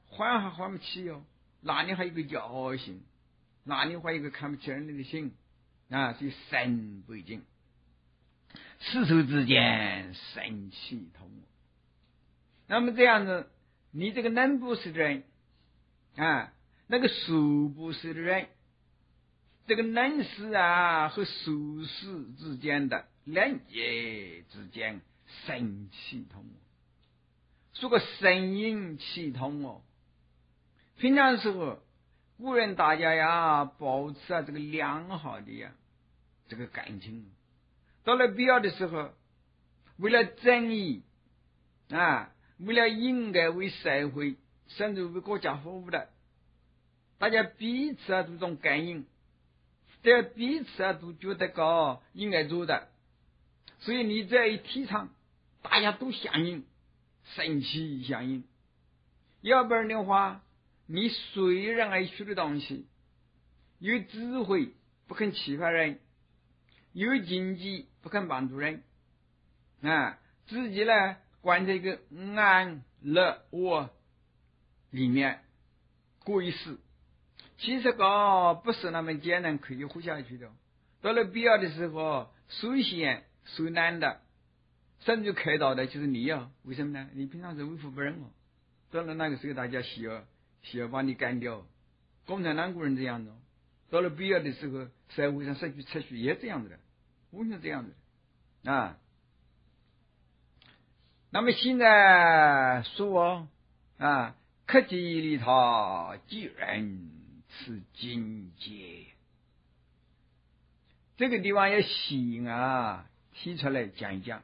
S1: 还还不起哦，那你还有一个侥幸，那你还有一个看不起人的心啊，所以神不敬，世俗之间神气通。那么这样子，你这个能布施的人啊，那个俗布施的人，这个能施啊和俗施之间的连接之间神气通，说个神阴气通哦。平常时候，古人大家呀，保持这个良好的这个感情，到了必要的时候，为了正义啊，为了应该为社会甚至为国家服务的，大家彼此都这种感应，这彼此都觉得应该做的，所以你这一提倡，大家都响应，神气响应。要不然的话，你虽然爱学的东西，有智慧不肯启发人，有经济不肯帮助人啊，自己呢关在一个安乐窝里面过一世，其实不是那么简单可以活下去的。到了必要的时候，首先受难的甚至开导的就是你啊，为什么呢？你平常是为富不仁哦，到了那个时候大家需要把你干掉。共产党国人这样子，到了必要的时候，社会上失去秩序也这样子的，完全这样子啊。那么现在说克己利他，济人此境界，这个地方要细提出来讲一讲。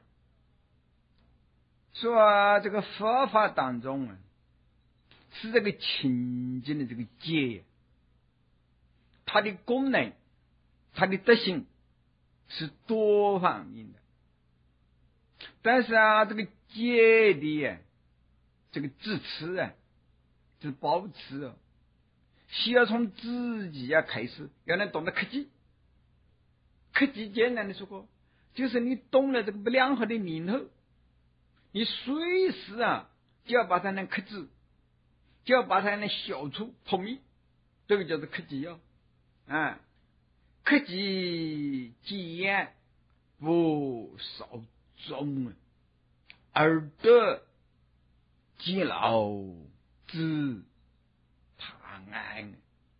S1: 说这个佛法当中是这个清净的这个戒，它的功能，它的德行是多方面的。但是这个戒的这个支持就是保持需要从自己开始，要能懂得克己。克己简单的说过，就是你懂了这个不良好的念头，你随时就要把它能克制，就要把它能消除破灭，这个叫做克己克己戒不少众，而得极劳之他安。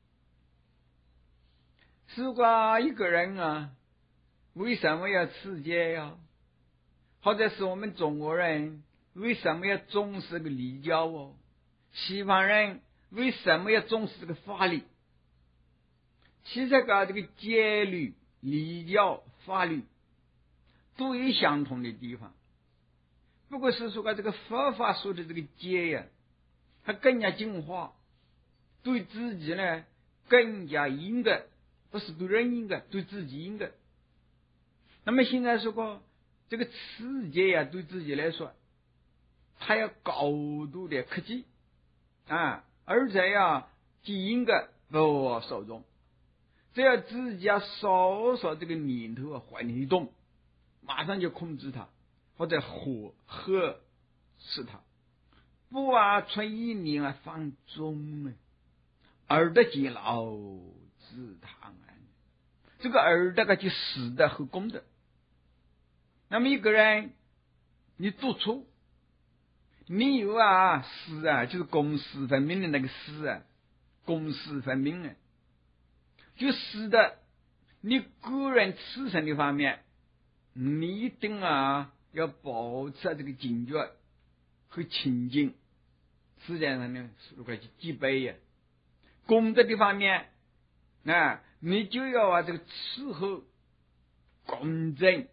S1: 如果一个人为什么要持戒呀？或者是我们中国人为什么要重视这个礼教西方人为什么要重视这个法律？其实这个戒律、礼教、法律都有相同的地方，不过是说这个佛法说的这个戒它更加净化，对自己呢更加严格，不是对人严格，对自己严格。那么现在说过这个持戒对自己来说，他要高度的克己而且既严格不受众，只要自己稍稍这个念头怀念一动，马上就控制它，或者呵斥它，不存意念放纵而得极劳之他安。这个而得就实的和功德。那么一个人你独处，你有私就是公私分明的那个私公私分明就使得你个人自身的方面，你一定要保持这个警觉和清净。实际上呢，如果去积悲功德的方面你就要这个伺候公正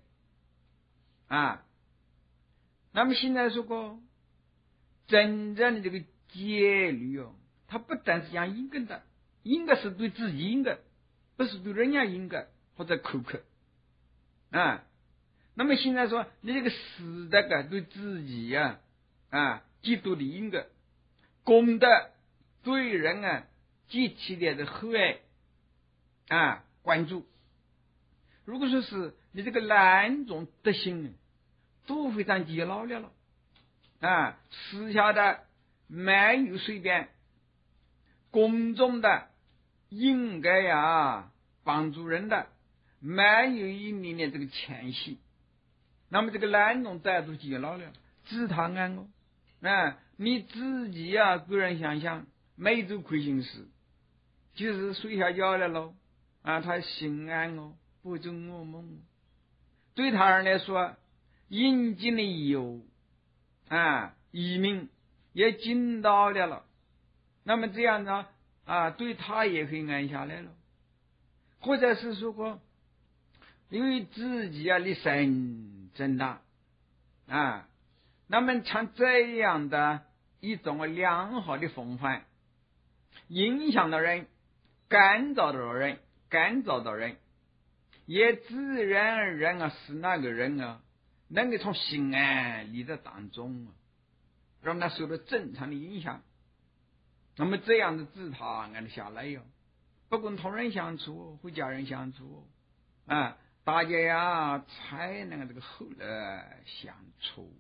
S1: 那么现在说过真正的这个戒律它不但是讲严格的，严格是对自己严格，不是对人家严格或者苛刻那么现在说你这个实的对自己极度的严格，功德对人极其的和蔼关注。如果说是你这个两种德行都非常极老了私下的没有随便公众的应该呀帮助人的，没有一年的这个前夕，那么这个懒动逮住记牢了，自他安哦。你自己呀个人想想，每周亏心事，就是睡下觉了喽，他心安哦，不做噩梦哦。对他人来说，引进的有移民也进到了，那么这样呢对他也可以安下来了，或者是说过，因为自己的神真大那么像这样的一种良好的风范，影响到人，感召到人，也自然而然使那个人能够从心安理得当中让他受到正常的影响。那么这样的自他安下来不管同人相处和家人相处大家呀才能这个和乐相处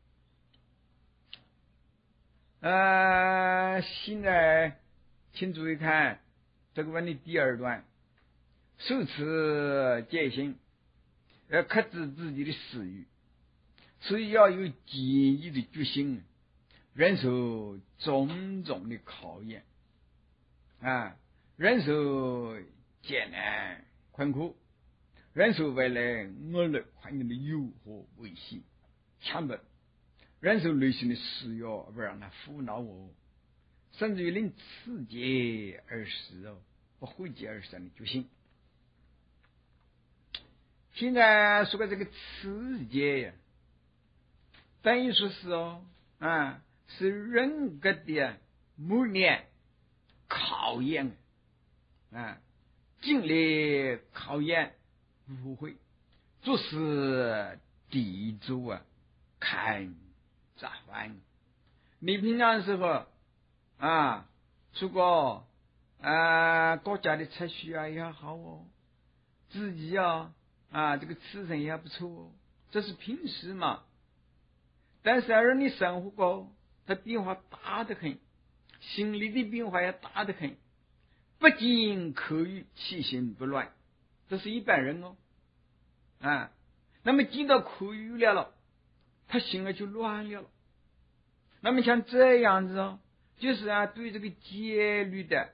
S1: 现在请注意看这个问题第二段，受持戒心，要克制自己的私欲，所以要有坚毅的决心，忍受种种的考验忍受艰难困苦，忍受外来恶劣环境的诱惑威胁强迫，忍受内心的需要，不让他苦恼甚至于令持戒而死不毁戒而生的决心。现在说的这个持戒等于说是是人格的磨练考验经历考验不会，做事地主看杂饭。你平常时候如果国家的秩序也好自己这个吃神也不错这是平时嘛。但是而你生活过它变化大得很，心理的变化也大得很，不仅可以其心不乱，这是一般人那么进到苦欲了他心就乱了。那么像这样子就是对这个戒律的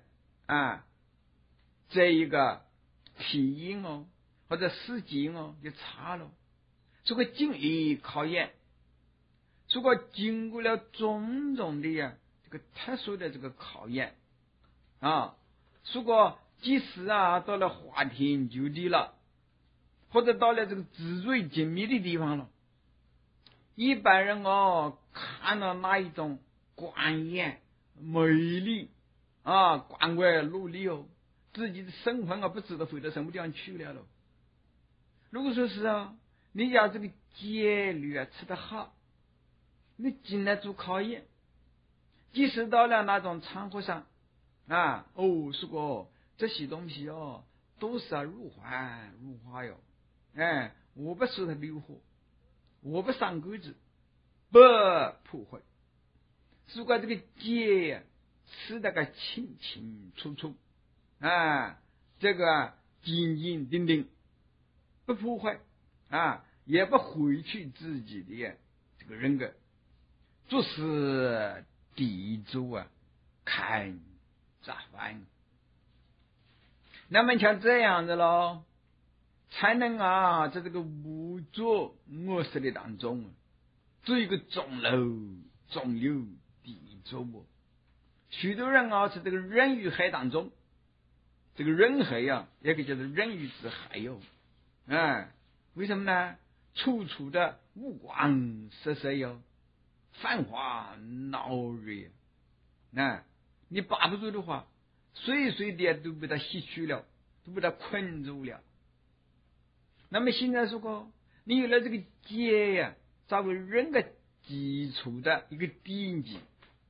S1: 这一个体验或者实践就差了。这个经历考验，如果经过了种种的这个特殊的这个考验如果即使到了花天酒地了，或者到了这个纸醉金迷的地方了，一般人看到那一种观眼美丽光怪陆离自己的生活不知道回到什么地方去了。如果说是你要这个戒律吃得好，你经得住考验，即使到了那种场合上是个这些东西都是如幻如花我不受它诱惑，我不上钩子，不破坏。如果这个戒吃得个清清楚楚这个坚坚定定，不破坏也不毁去自己的这个人格，做事地主看杂饭。那么像这样子才能在这个无作恶事的当中做一个中流中流砥柱许多人是这个人与海当中，这个人海也可以叫做人与之海为什么呢？处处的五光十色繁华闹热你把不住的话，随随的都被他吸取了，都被他困住了。那么现在如果你有了这个戒作为人的基础的一个奠基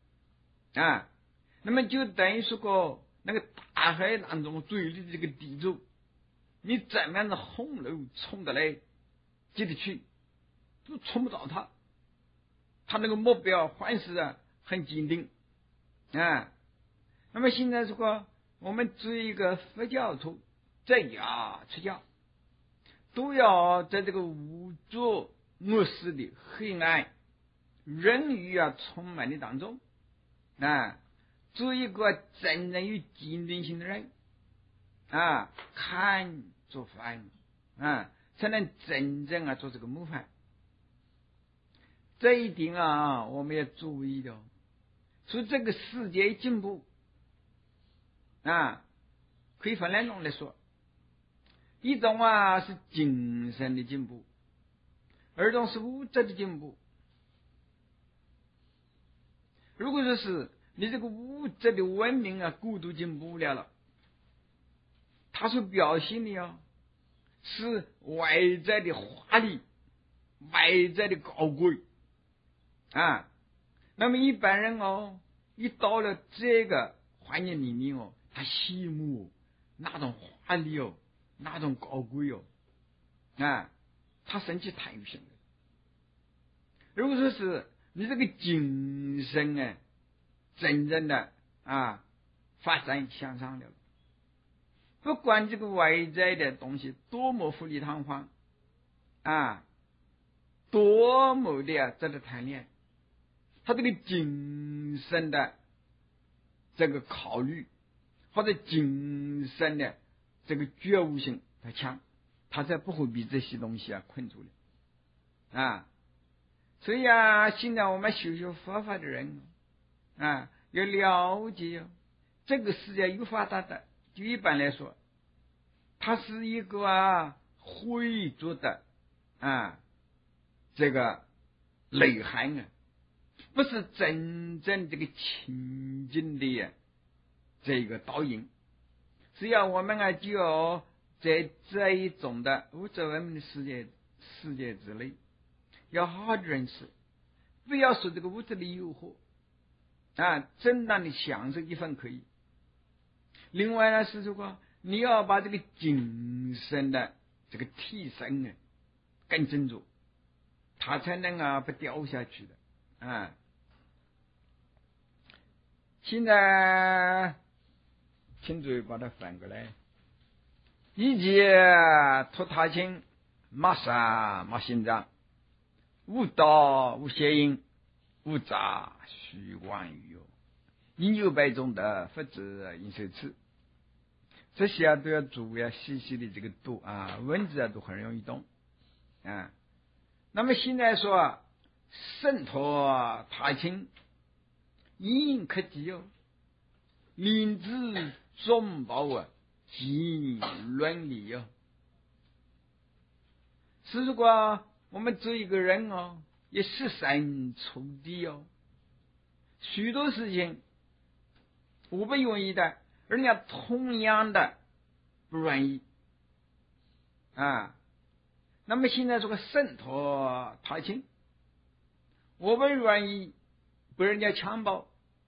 S1: 那么就等于说那个大海当中最里的这个地柱，你怎么样的洪流冲得来接得去都冲不到他那个目标凡是很坚定那么现在如果我们作为一个佛教徒在家出家，都要在这个无作恶事的黑暗人欲充满的当中做一个真正有坚定心的人看做饭才能真正做这个模范。这一点我们要注意的。所以这个世界进步可以分两种来说，一种是精神的进步，二种是物质的进步。如果说是你这个物质的文明过度进步了，它所表现的是外在的华丽，外在的高贵那么一般人一到了这个环境里面他羡慕那种华丽那种高贵他升起贪欲心的。如果说是你这个精神真正的发展向上了，不管这个外在的东西多么富丽堂皇多么的值得贪恋，他这个精神的这个考虑或者精神的这个觉悟性太强，他才不会被这些东西困住了所以现在我们修佛法的人要了解这个世界有发达的，就一般来说它是一个灰浊的这个内涵不是真正这个清净的这个导引。只要我们就要在这一种的物质文明的世界之内，要好好的认识，不要受这个物质的诱惑正当的享受一份可以。另外呢是如果你要把这个精神的这个提升更斟酌，它才能不掉下去的现在请注意把它反过来，一切托他清，马杀马心脏，无道无邪因，无杂虚妄语应有百种的佛子应受持。这些都要注意细细的这个读文字都很容易懂那么现在说圣托他清，因可及灵智众宝及伦理是如果我们做一个人也是善处地许多事情我不愿意的，人家同样的不愿意那么现在这个圣托他清，我不愿意被人家强暴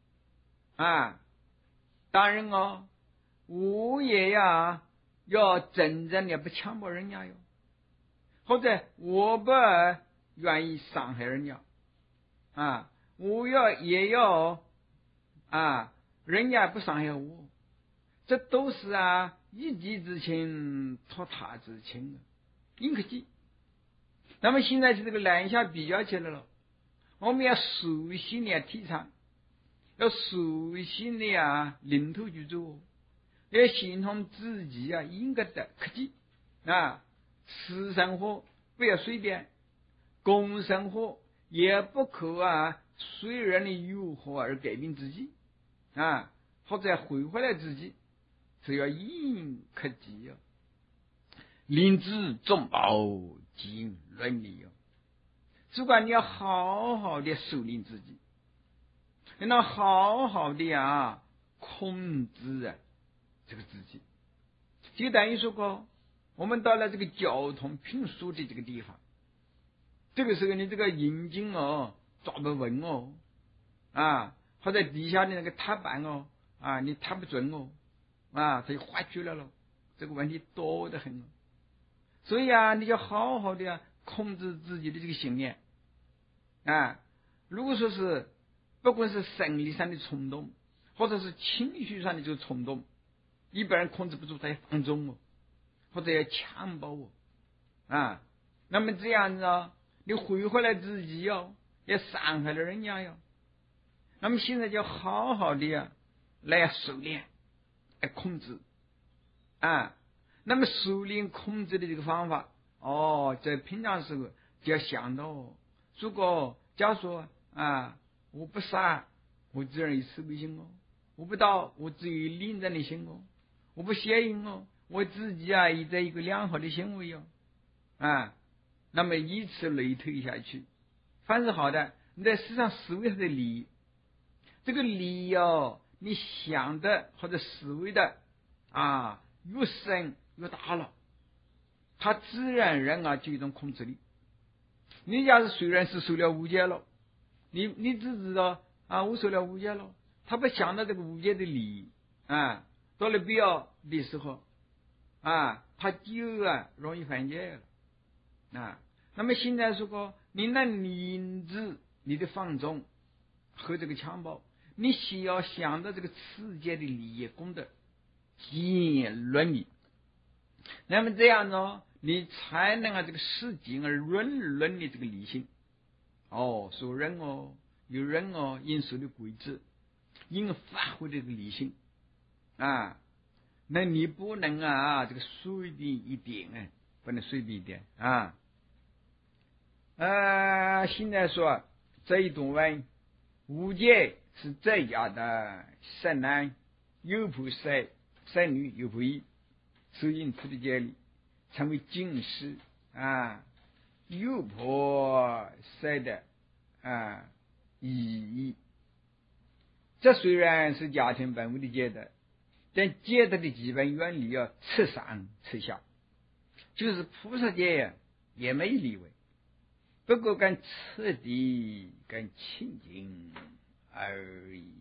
S1: 当然我也要真正的不强迫人家或者我不愿意伤害人家我也要人家不伤害我，这都是一己之情托他之情应可及。那么现在是这个两下比较起来了，我们要熟悉的提倡，要熟悉的领头去做，要形成自己应该的科技私生活不要随便，公生活也不可随人的诱惑而改变自己或者毁坏了自己，只要应可及灵智众宝及伦理只管你要好好的守领自己，要好好的控制这个自己。就等于说过我们到了这个交通运输的这个地方，这个时候你这个引擎抓不稳或者底下的那个踏板你踏不准它就滑去了这个问题多得很所以你要好好的控制自己的这个信念如果说是不管是生理上的冲动或者是情绪上的这个冲动，一般人控制不住，他要放纵哦，或者要强暴哦，那么这样子你毁坏了自己哦，也伤害了人家哟。那么现在就好好的来收敛，来控制那么收敛控制的这个方法在平常时候就要想到，如果假如说我不杀，我自然有慈悲心我不盗，我只有廉耻的心我不邪淫我自己也在一个良好的行为那么以此类推下去，凡是好的，你在世上思维它的理，这个理你想的或者思维的越深越大了，它自然而然就有一种控制力。你要是虽然是受了误解了，你只知道我受了误解了，他不想到这个误解的理到了必要的时候他就容易犯戒了那么现在如果你能抑制你的放纵和这个强暴，你需要想到这个世界的利益功德兼伦理，那么这样你才能这个世间而论的这个理性说人有人应受的规则，应发挥的这个理性那你不能这个随便一点不能随便一点现在说这一段文，无戒是在家的善男，有菩萨善女有不义，所以菩提戒律成为警示有菩萨的意义。这虽然是家庭本位的戒德，但戒德的基本原理测上测下，就是菩萨戒也没例外，不过更彻底更清净而已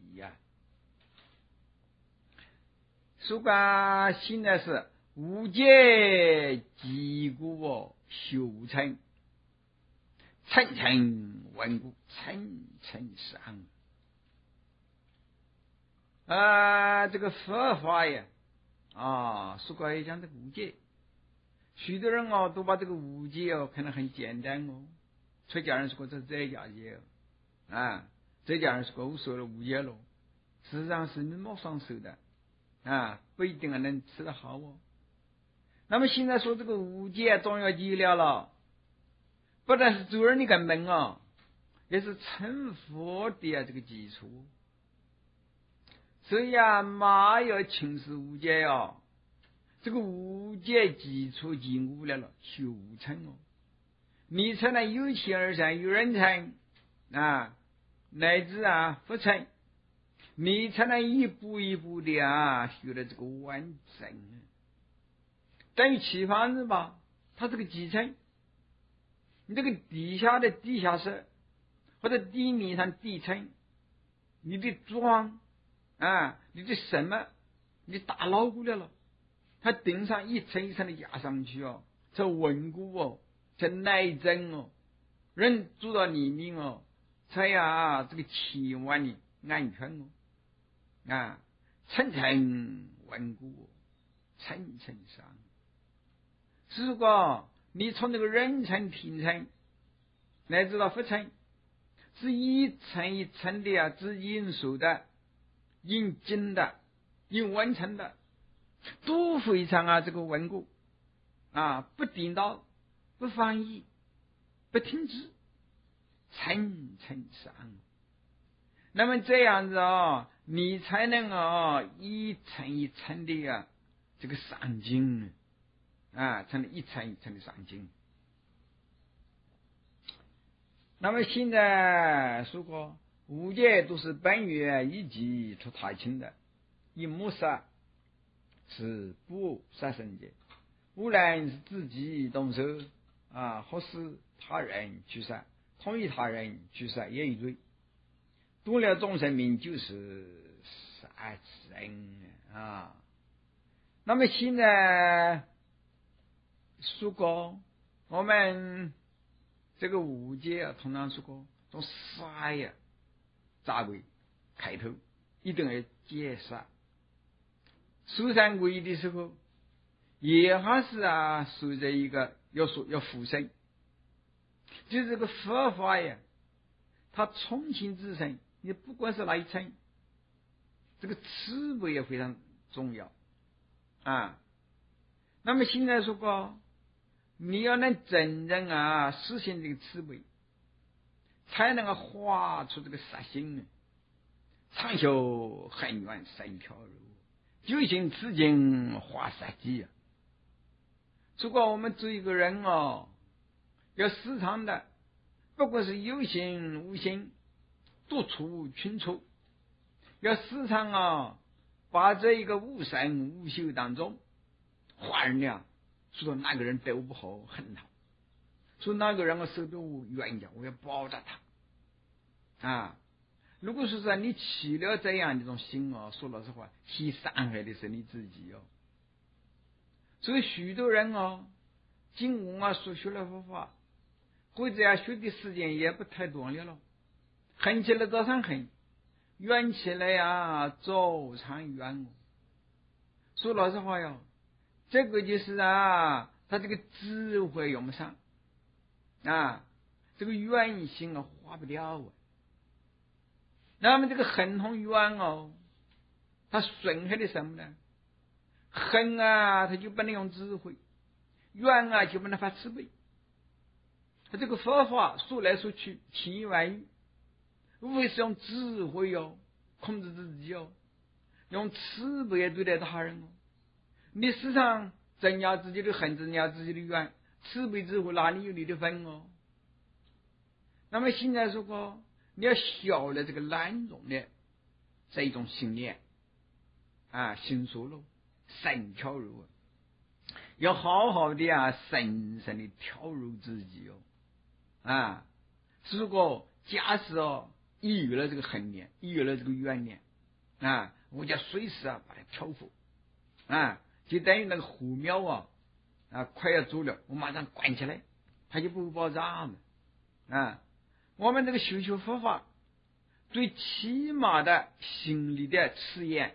S1: 如果现在是无戒即故修成，层层稳固，层层上这个佛法如果要讲这个无戒，许多人都把这个无戒看得很简单出家人说这是在家戒在家人说我受了无戒了，事实上是你马上受的不一定能吃得好那么现在说这个无戒重要伎俩了，不但是做人的根本也是成佛的这个基础。所以马要轻视无戒这个无戒基础进入了修成你才能有情而善，有人成乃至不成，你才能一步一步的学了这个完整等于砌房子吧，它这个基层，你这个地下的地下室或者地面上地层，你的桩你的什么你打牢固了，它顶上一层一层的压上去才稳固才耐震人住到里面才这个千万的安全层层稳固层层上。如果你从这个人层平层乃至到佛层，是一层一层的是因素的因经的因完成的，都非常这个稳固不颠倒不翻译不停止，层层上。那么这样子你才能一层一层的这个上进才能一层一层的上进。那么现在说过无戒都是本源一即出太清的，一模杀是不杀生戒，无论是自己动手或是他人去杀，同意他人去杀也有罪，夺了众生命就是杀生那么现在说过我们这个无戒通常说过从杀呀扎为开头， 一定要戒杀。苏三归的时候，也还是属于这一个要护身，就是这个佛法呀，它重情之身，你不管是哪一层，这个慈悲也非常重要啊。那么现在说过，你要能真正实现这个慈悲，才能够化出这个杀心，长修恒远三条路，究竟此境化杀机啊。如果我们做一个人要时常的，不管是有心无心，独处群处，要时常把这一个无善无修当中化人了，说哪个人对我不好，恨他，说哪个人受到我冤家，我要报答他如果说是你起了这样的一种心说老实话，其伤害的是你自己所以许多人经过所学的佛法，或者学的时间也不太多了，恨起来早上恨，冤起来早上冤说老实话这个就是他这个智慧用不上这个冤心化不掉那么这个恨同冤它损害的什么呢？恨它就不能用智慧，冤就不能发慈悲。他这个佛法说来说去千万语，无非是用智慧控制自己用慈悲对待他人你时常增加自己的恨，增加自己的冤，慈悲智慧哪里有你的份那么现在说过，你要消了这个懒惰的这一种信念心所路三条路要好好的深深的跳入自己如果假使一有了这个恨念，一有了这个怨念我就随时把它挑伏就等于那个火苗快要走了，我马上关起来，它就不会爆炸我们这个修佛法最起码的心理的试验，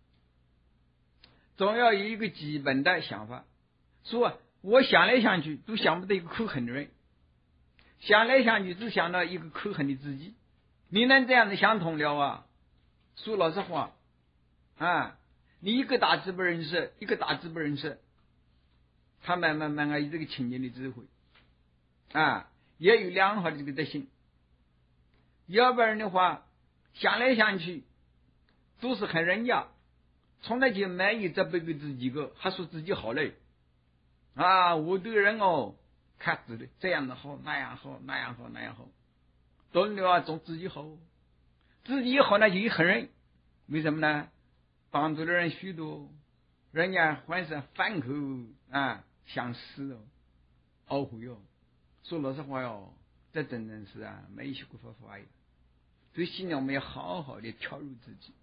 S1: 总要有一个基本的想法，说我想来想去都想不到一个可恨的人，想来想去只想到一个可恨的自己。你能这样子想通了说老实话你一个大字不认识，一个大字不认识，他慢慢有这个清净的智慧也有良好的这个德行。要不然的话，想来想去都是恨人家，从来就没有责备给自己还说自己好嘞我对人看自己这样的好，那样好，那样好，那样好，懂了总自己好，自己好那就一恨人，为什么呢？帮助的人许多，人家还是反口想死懊悔说老实话这真正是没学过佛法所以现在我们要好好的调入自己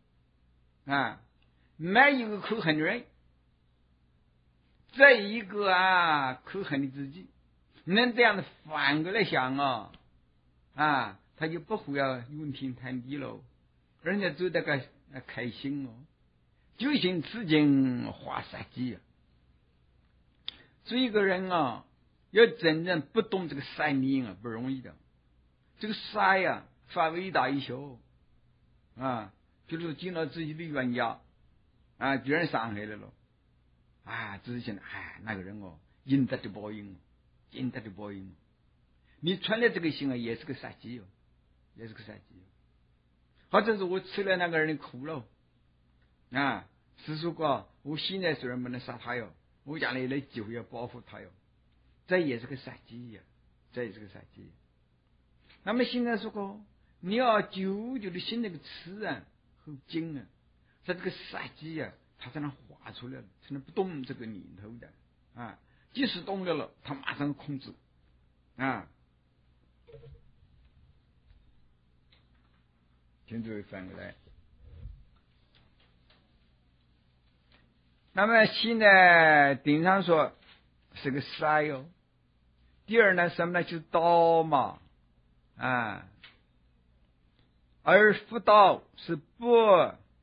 S1: 没一个可恨的人，这一个可恨的自己，能这样的反过来想他就不会云天谈地了，人家走得个开心究竟此境化杀机所以一个人要真正不懂这个善念不容易的。这个杀分为大一小就是见到自己的冤家居然伤害了自己想那个人应得的报应，应得的报应。你存了这个心也是个杀机也是个杀机。或者是我吃了那个人的苦了是说过我现在虽然不能杀他我将来有机会要报复他这也是个杀机这也是个杀机。那么现在说过，你要久久的心那个慈和精他这个杀机他才能画出来了，才能不动这个念头的即使动了他马上控制请注意翻过来。那么现在顶上说是个杀第二呢什么呢？就是刀嘛而福道是不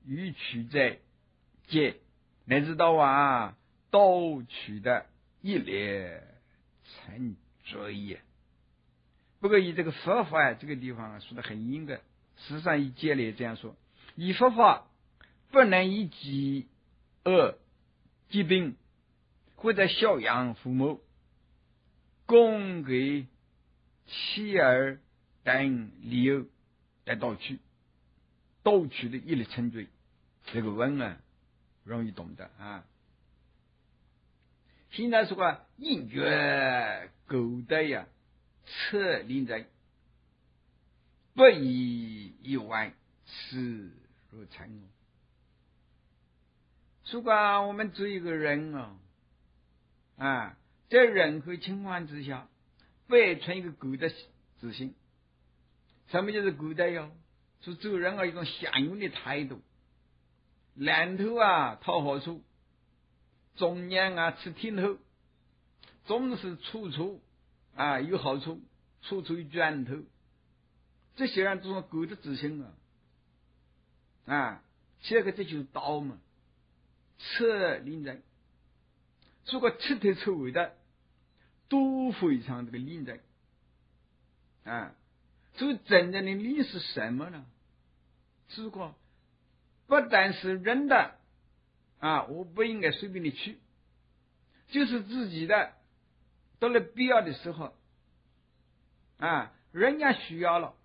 S1: 欲取者皆，乃知道啊，都取的一列成罪也。不过以这个佛法这个地方说的很硬的，事实上以戒律这样说，以佛法不能以己恶疾病或者孝养父母，供给妻儿等理由来盗取的一律成罪。这个文啊容易懂得啊。现在说应觉狗的呀，策令人不以一万事如成。如果我们做一个人在任何情况之下不存一个狗的自信。什么就是狗的哟？是做人一种相应的态度，烂头讨好处，中年吃甜头，总是处处有好处，处处有卷头，这些人都是狗的自信这个这就是道嘛，策令人。如果彻头彻尾的都非常这个令人所以真正的理是什么呢？如果不但是人的我不应该随便的去，就是自己的到了必要的时候人家需要了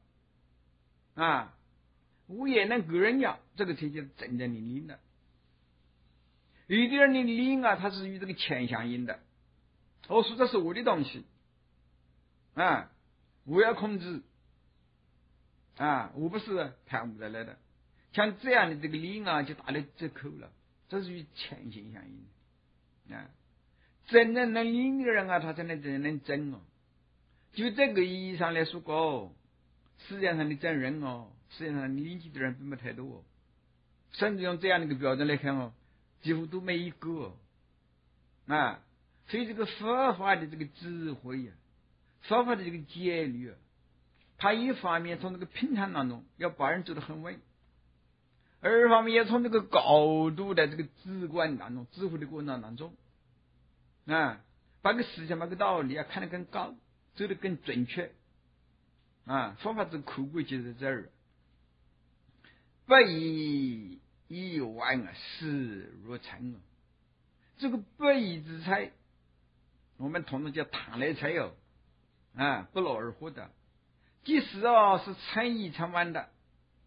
S1: 我也能给人家，这个才叫真正的理的。有的人的理它是与这个钱相应的，我说这是我的东西我要控制我不是贪污的来的，像这样的这个理就打了折扣了，这是与钱性相应的真正能理的人他才能真正能争就这个意义上来说世界上的真人世界上理解的人并不太多甚至用这样的一个标准来看几乎都没一个所以这个佛法的这个智慧佛法的这个戒律他一方面从这个平常当中要把人走得很稳，二方面也从这个高度的这个智观当中智慧的过程当中把个思想把个道理看得更高，走得更准确佛法这苦贵就在这儿，不以一万事如成这个不义之财我们统称叫贪来财不劳而获的，即使是成亿成万的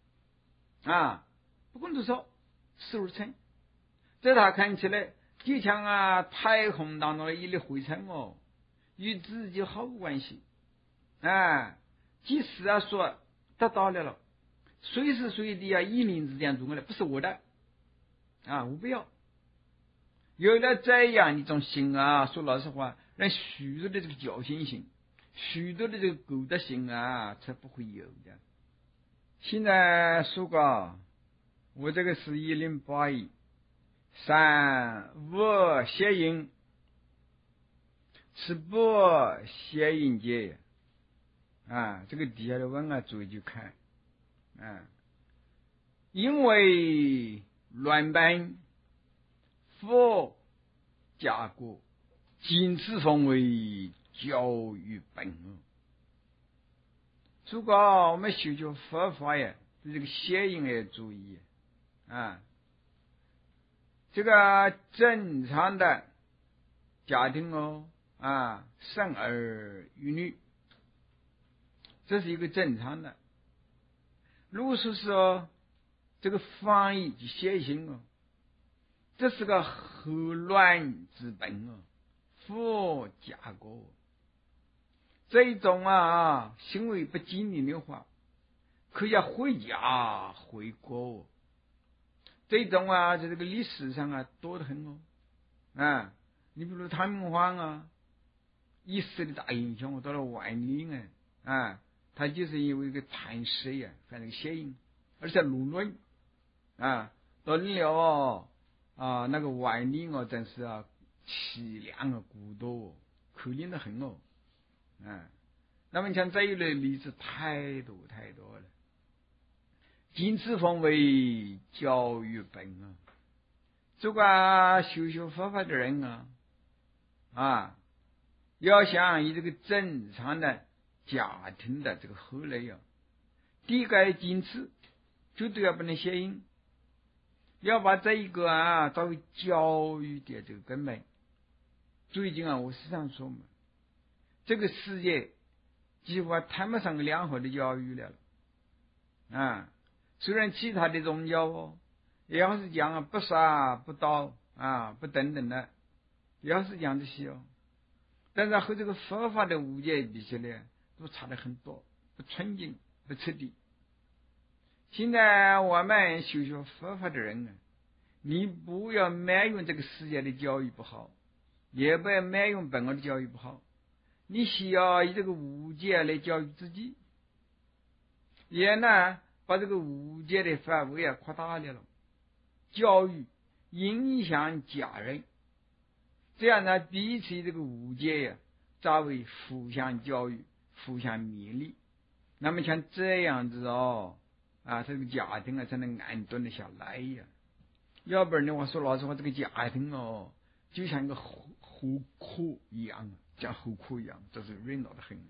S1: 不管多少事如成，在他看起来就像太空当中的一粒灰尘与自己毫无关系即使说得到了随时随地一念之间做过来，不是我的我不要。有了这样一种心说老实话，让许多的这个侥幸心，许多的这个狗的心才不会有的。现在说我这个是1081 3 5谐音，是不谐音节这个底下的文注意去看因为乱办佛家国，今此奉为教育本如果我们修学佛法这个谐音要注意这个正常的家庭生儿育女，这是一个正常的。如果说这个翻译及谐音这是个胡乱之本佛家国，这一种行为不经理的话，可以回家回国这种在这个历史上多得很你比如唐明皇一时的大影响到了万历他就是因为一个贪食反正谐音，而且乱伦到了那个万历真是凄凉孤独可怜得很那么像这一类例子太多太多了。 经此方为教育本啊。这个修佛法的人要想以这个正常的家庭的这个后来第一个经此绝对要不能谐音，要把这一个作为教育的这个根本。最近我时常说嘛，这个世界几乎谈不上个良好的教育了虽然其他的宗教要是讲不杀不盗不等等的，要是讲这些但是和这个佛法的误解比起来都差得很多，不纯净不彻底。现在我们修学佛法的人你不要埋怨这个世界的教育不好，也不要埋怨本我的教育不好，你需要以这个误解来教育自己，也呢把这个误解的范围扩大了，教育影响家人，这样呢彼此这个误解作为互相教育互相勉励，那么像这样子这个家庭才能安顿得下来要不然的话说老实话，这个家庭就像一个河库一样，像河库一样，这是热闹得很。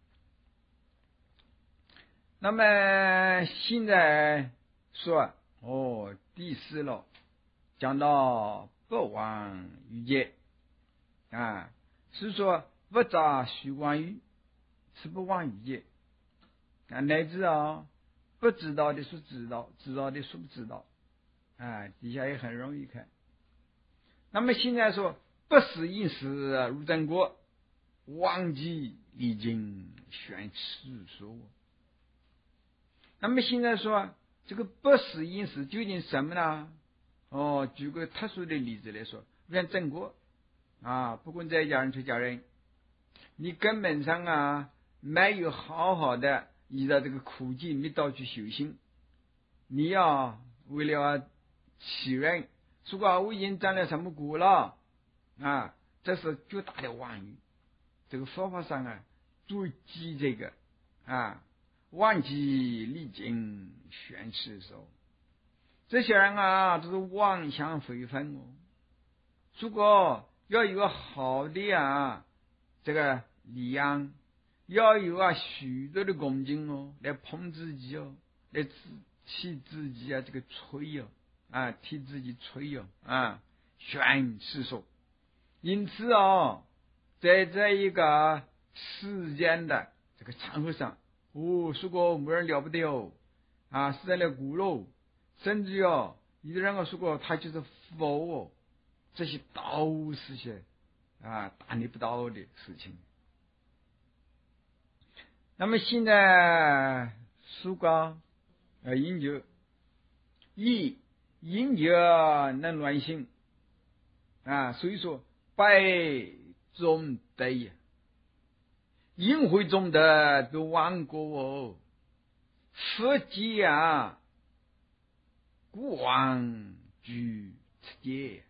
S1: 那么现在说第四了，讲到不忘欲界是说不杂虚妄语，是不忘欲界乃至不知道的说知道，知道的说不知道底下也很容易看。那么现在说不思饮食如真果，忘记历经宣世说。那么现在说这个不思饮食究竟什么呢？举个特殊的例子来说，像真果不管在家人出家人，你根本上没有好好的依照这个苦集密道去修行，你为了欺人如果我已经占了什么果了这是巨大的妄语。这个佛法上注记这个忘记历经宣世说，这些人都是妄想非分如果要有好的这个力量，要有许多的恭敬来捧自己来替自己这个吹替自己吹宣世说。因此在这一个世间的这个场合上如果没人了不得是在那鼓楼，甚至有的人说过他就是佛这些都是些大逆不道的事情。那么现在说过饮酒饮酒能乱性所以说百种德饮会中的都忘过佛界故忘居此界。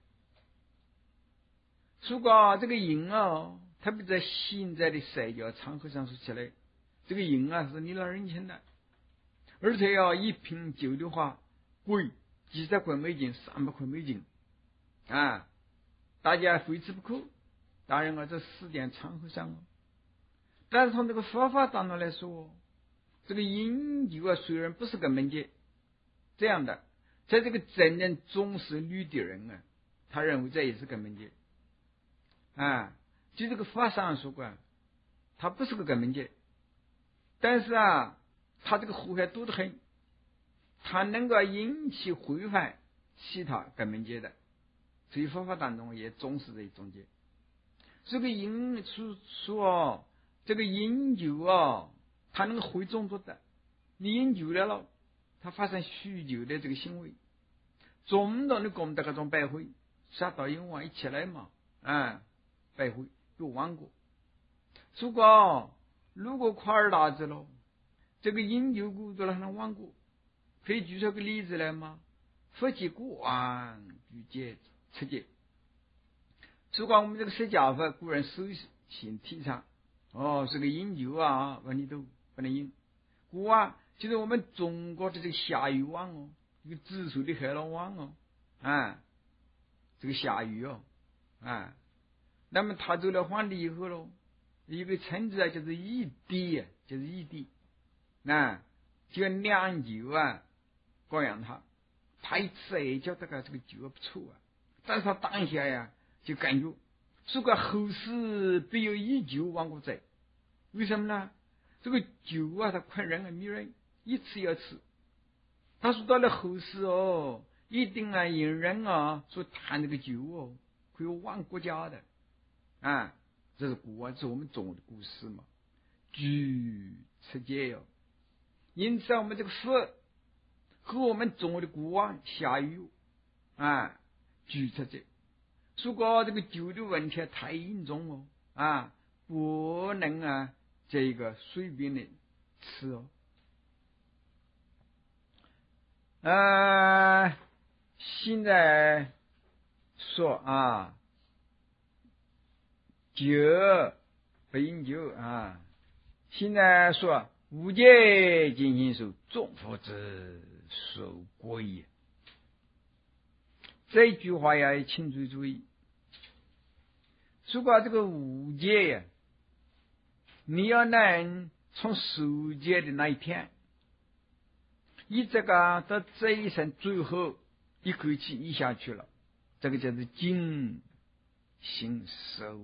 S1: 如果这个饮特别在现在的社交场合上说起来，这个饮是你老人钱的，而且一瓶酒的话贵几十块美金300块美金大家非吃不可。当然这世间场合上但是从这个佛法当中来说，这个饮酒虽然不是根本戒，这样的在这个真正重视律的人他认为这也是根本戒就这个法上说过他不是个根本戒，但是他这个祸害多得很，他能够引起违反其他根本戒的，所以佛法当中也重视这一种戒。这个饮说这个饮酒它能够会种作的，你饮酒了它发生酗酒的这个行为，种种的功德各种百回，杀到因往一起来嘛百回都忘过。如果夸尔大子了，这个饮酒过多了还能忘过，可以举出个例子来吗？佛即故忘具戒持戒。如果我们这个释迦佛固然首先提倡这个饮酒问题都不能饮，故就是我们中国的这个夏禹王哦，这个紫苏的海龙王哦，这个夏禹哦，那么他做了皇帝以后喽，一个臣子啊，就是义帝，就是义帝，就良久供养他，他一吃也觉得这个酒不错但是他当下呀就感觉，如果后世必有以酒亡国者，为什么呢？这个酒它困人迷人，一吃要吃。他说到了后世哦，一定有人所谈这个酒哦，可以亡国家的这是古这是我们中国的故事嘛，酒吃戒哦。因此我们这个诗和我们中国的古王夏禹酒吃戒。如果这个酒的问题太严重哦不能这个随便的吃哦。现在说酒不饮酒现在说无戒尽心受，众夫子受过也。这一句话要请注意。如果这个无戒呀，你要能从受戒的那一天，一直到这一生最后一口气一下去了，这个叫做尽心受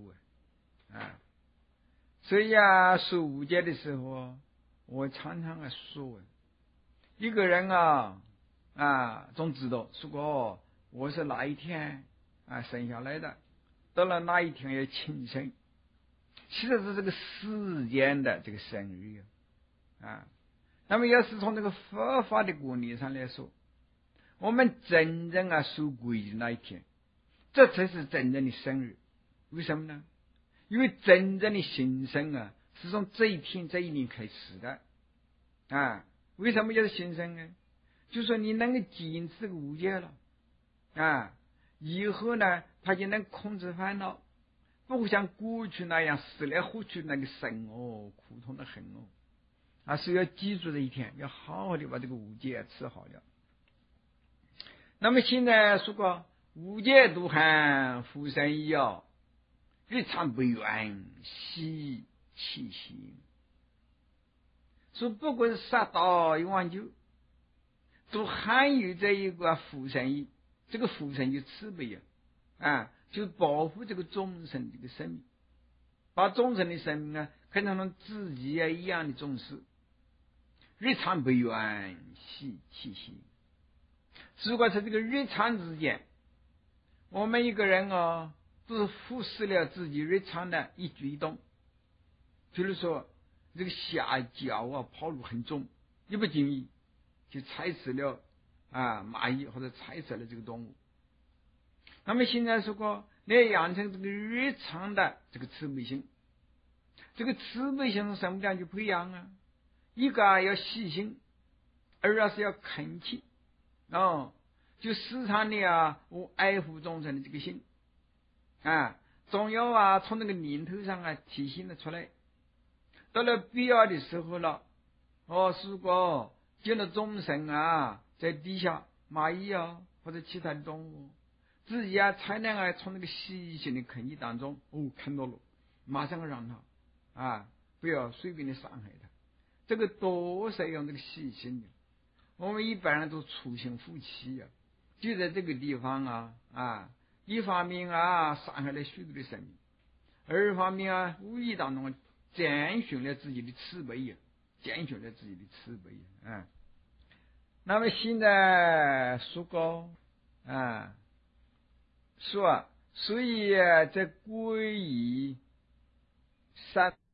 S1: 所以受无戒的时候，我常常说，一个人总知道，如果我是哪一天生下来的，到了那一天要庆生，其实是这个时间的这个生日那么要是从这个佛法的观念上来说，我们真正受规的那一天，这才是真正的生日。为什么呢？因为真正的新生是从这一天这一年开始的为什么叫新生呢？就说你能够坚持这个无戒了以后呢，他就能控制烦恼，不像过去那样死来活去那个生苦痛的很是要记住这一天，要好好的把这个无戒吃好了。那么现在说过无戒度寒福生意日常不远喜气息，说不管是杀盗一碗酒，都含有这一个福生意。这个福生就慈悲就保护这个众生这个生命，把众生的生命看成自己一样的重视。日常不远喜气息，如果是这个日常之间，我们一个人都是忽视了自己日常的一举一动。比如说这个下脚跑路很重，一不经意就踩死了蚂蚁或者踩死了这个动物。那么现在说过你要养成这个日常的这个慈悲心，这个慈悲心是什么样去培养一个要细心，二是要恳切就时常的我爱护众生的这个心总要从那个念头上体现了出来。到了必要的时候了如果见到众生在地下蚂蚁或者其他的动物，自己才能从那个细心的恳切当中看到了，马上让他不要随便的伤害他。这个多是用这个细心的。我们一般人都粗心负气就在这个地方一方面伤害了许多的生命，二方面无意当中减损了自己的慈悲减损了自己的慈悲那么现在说过说所以在皈依三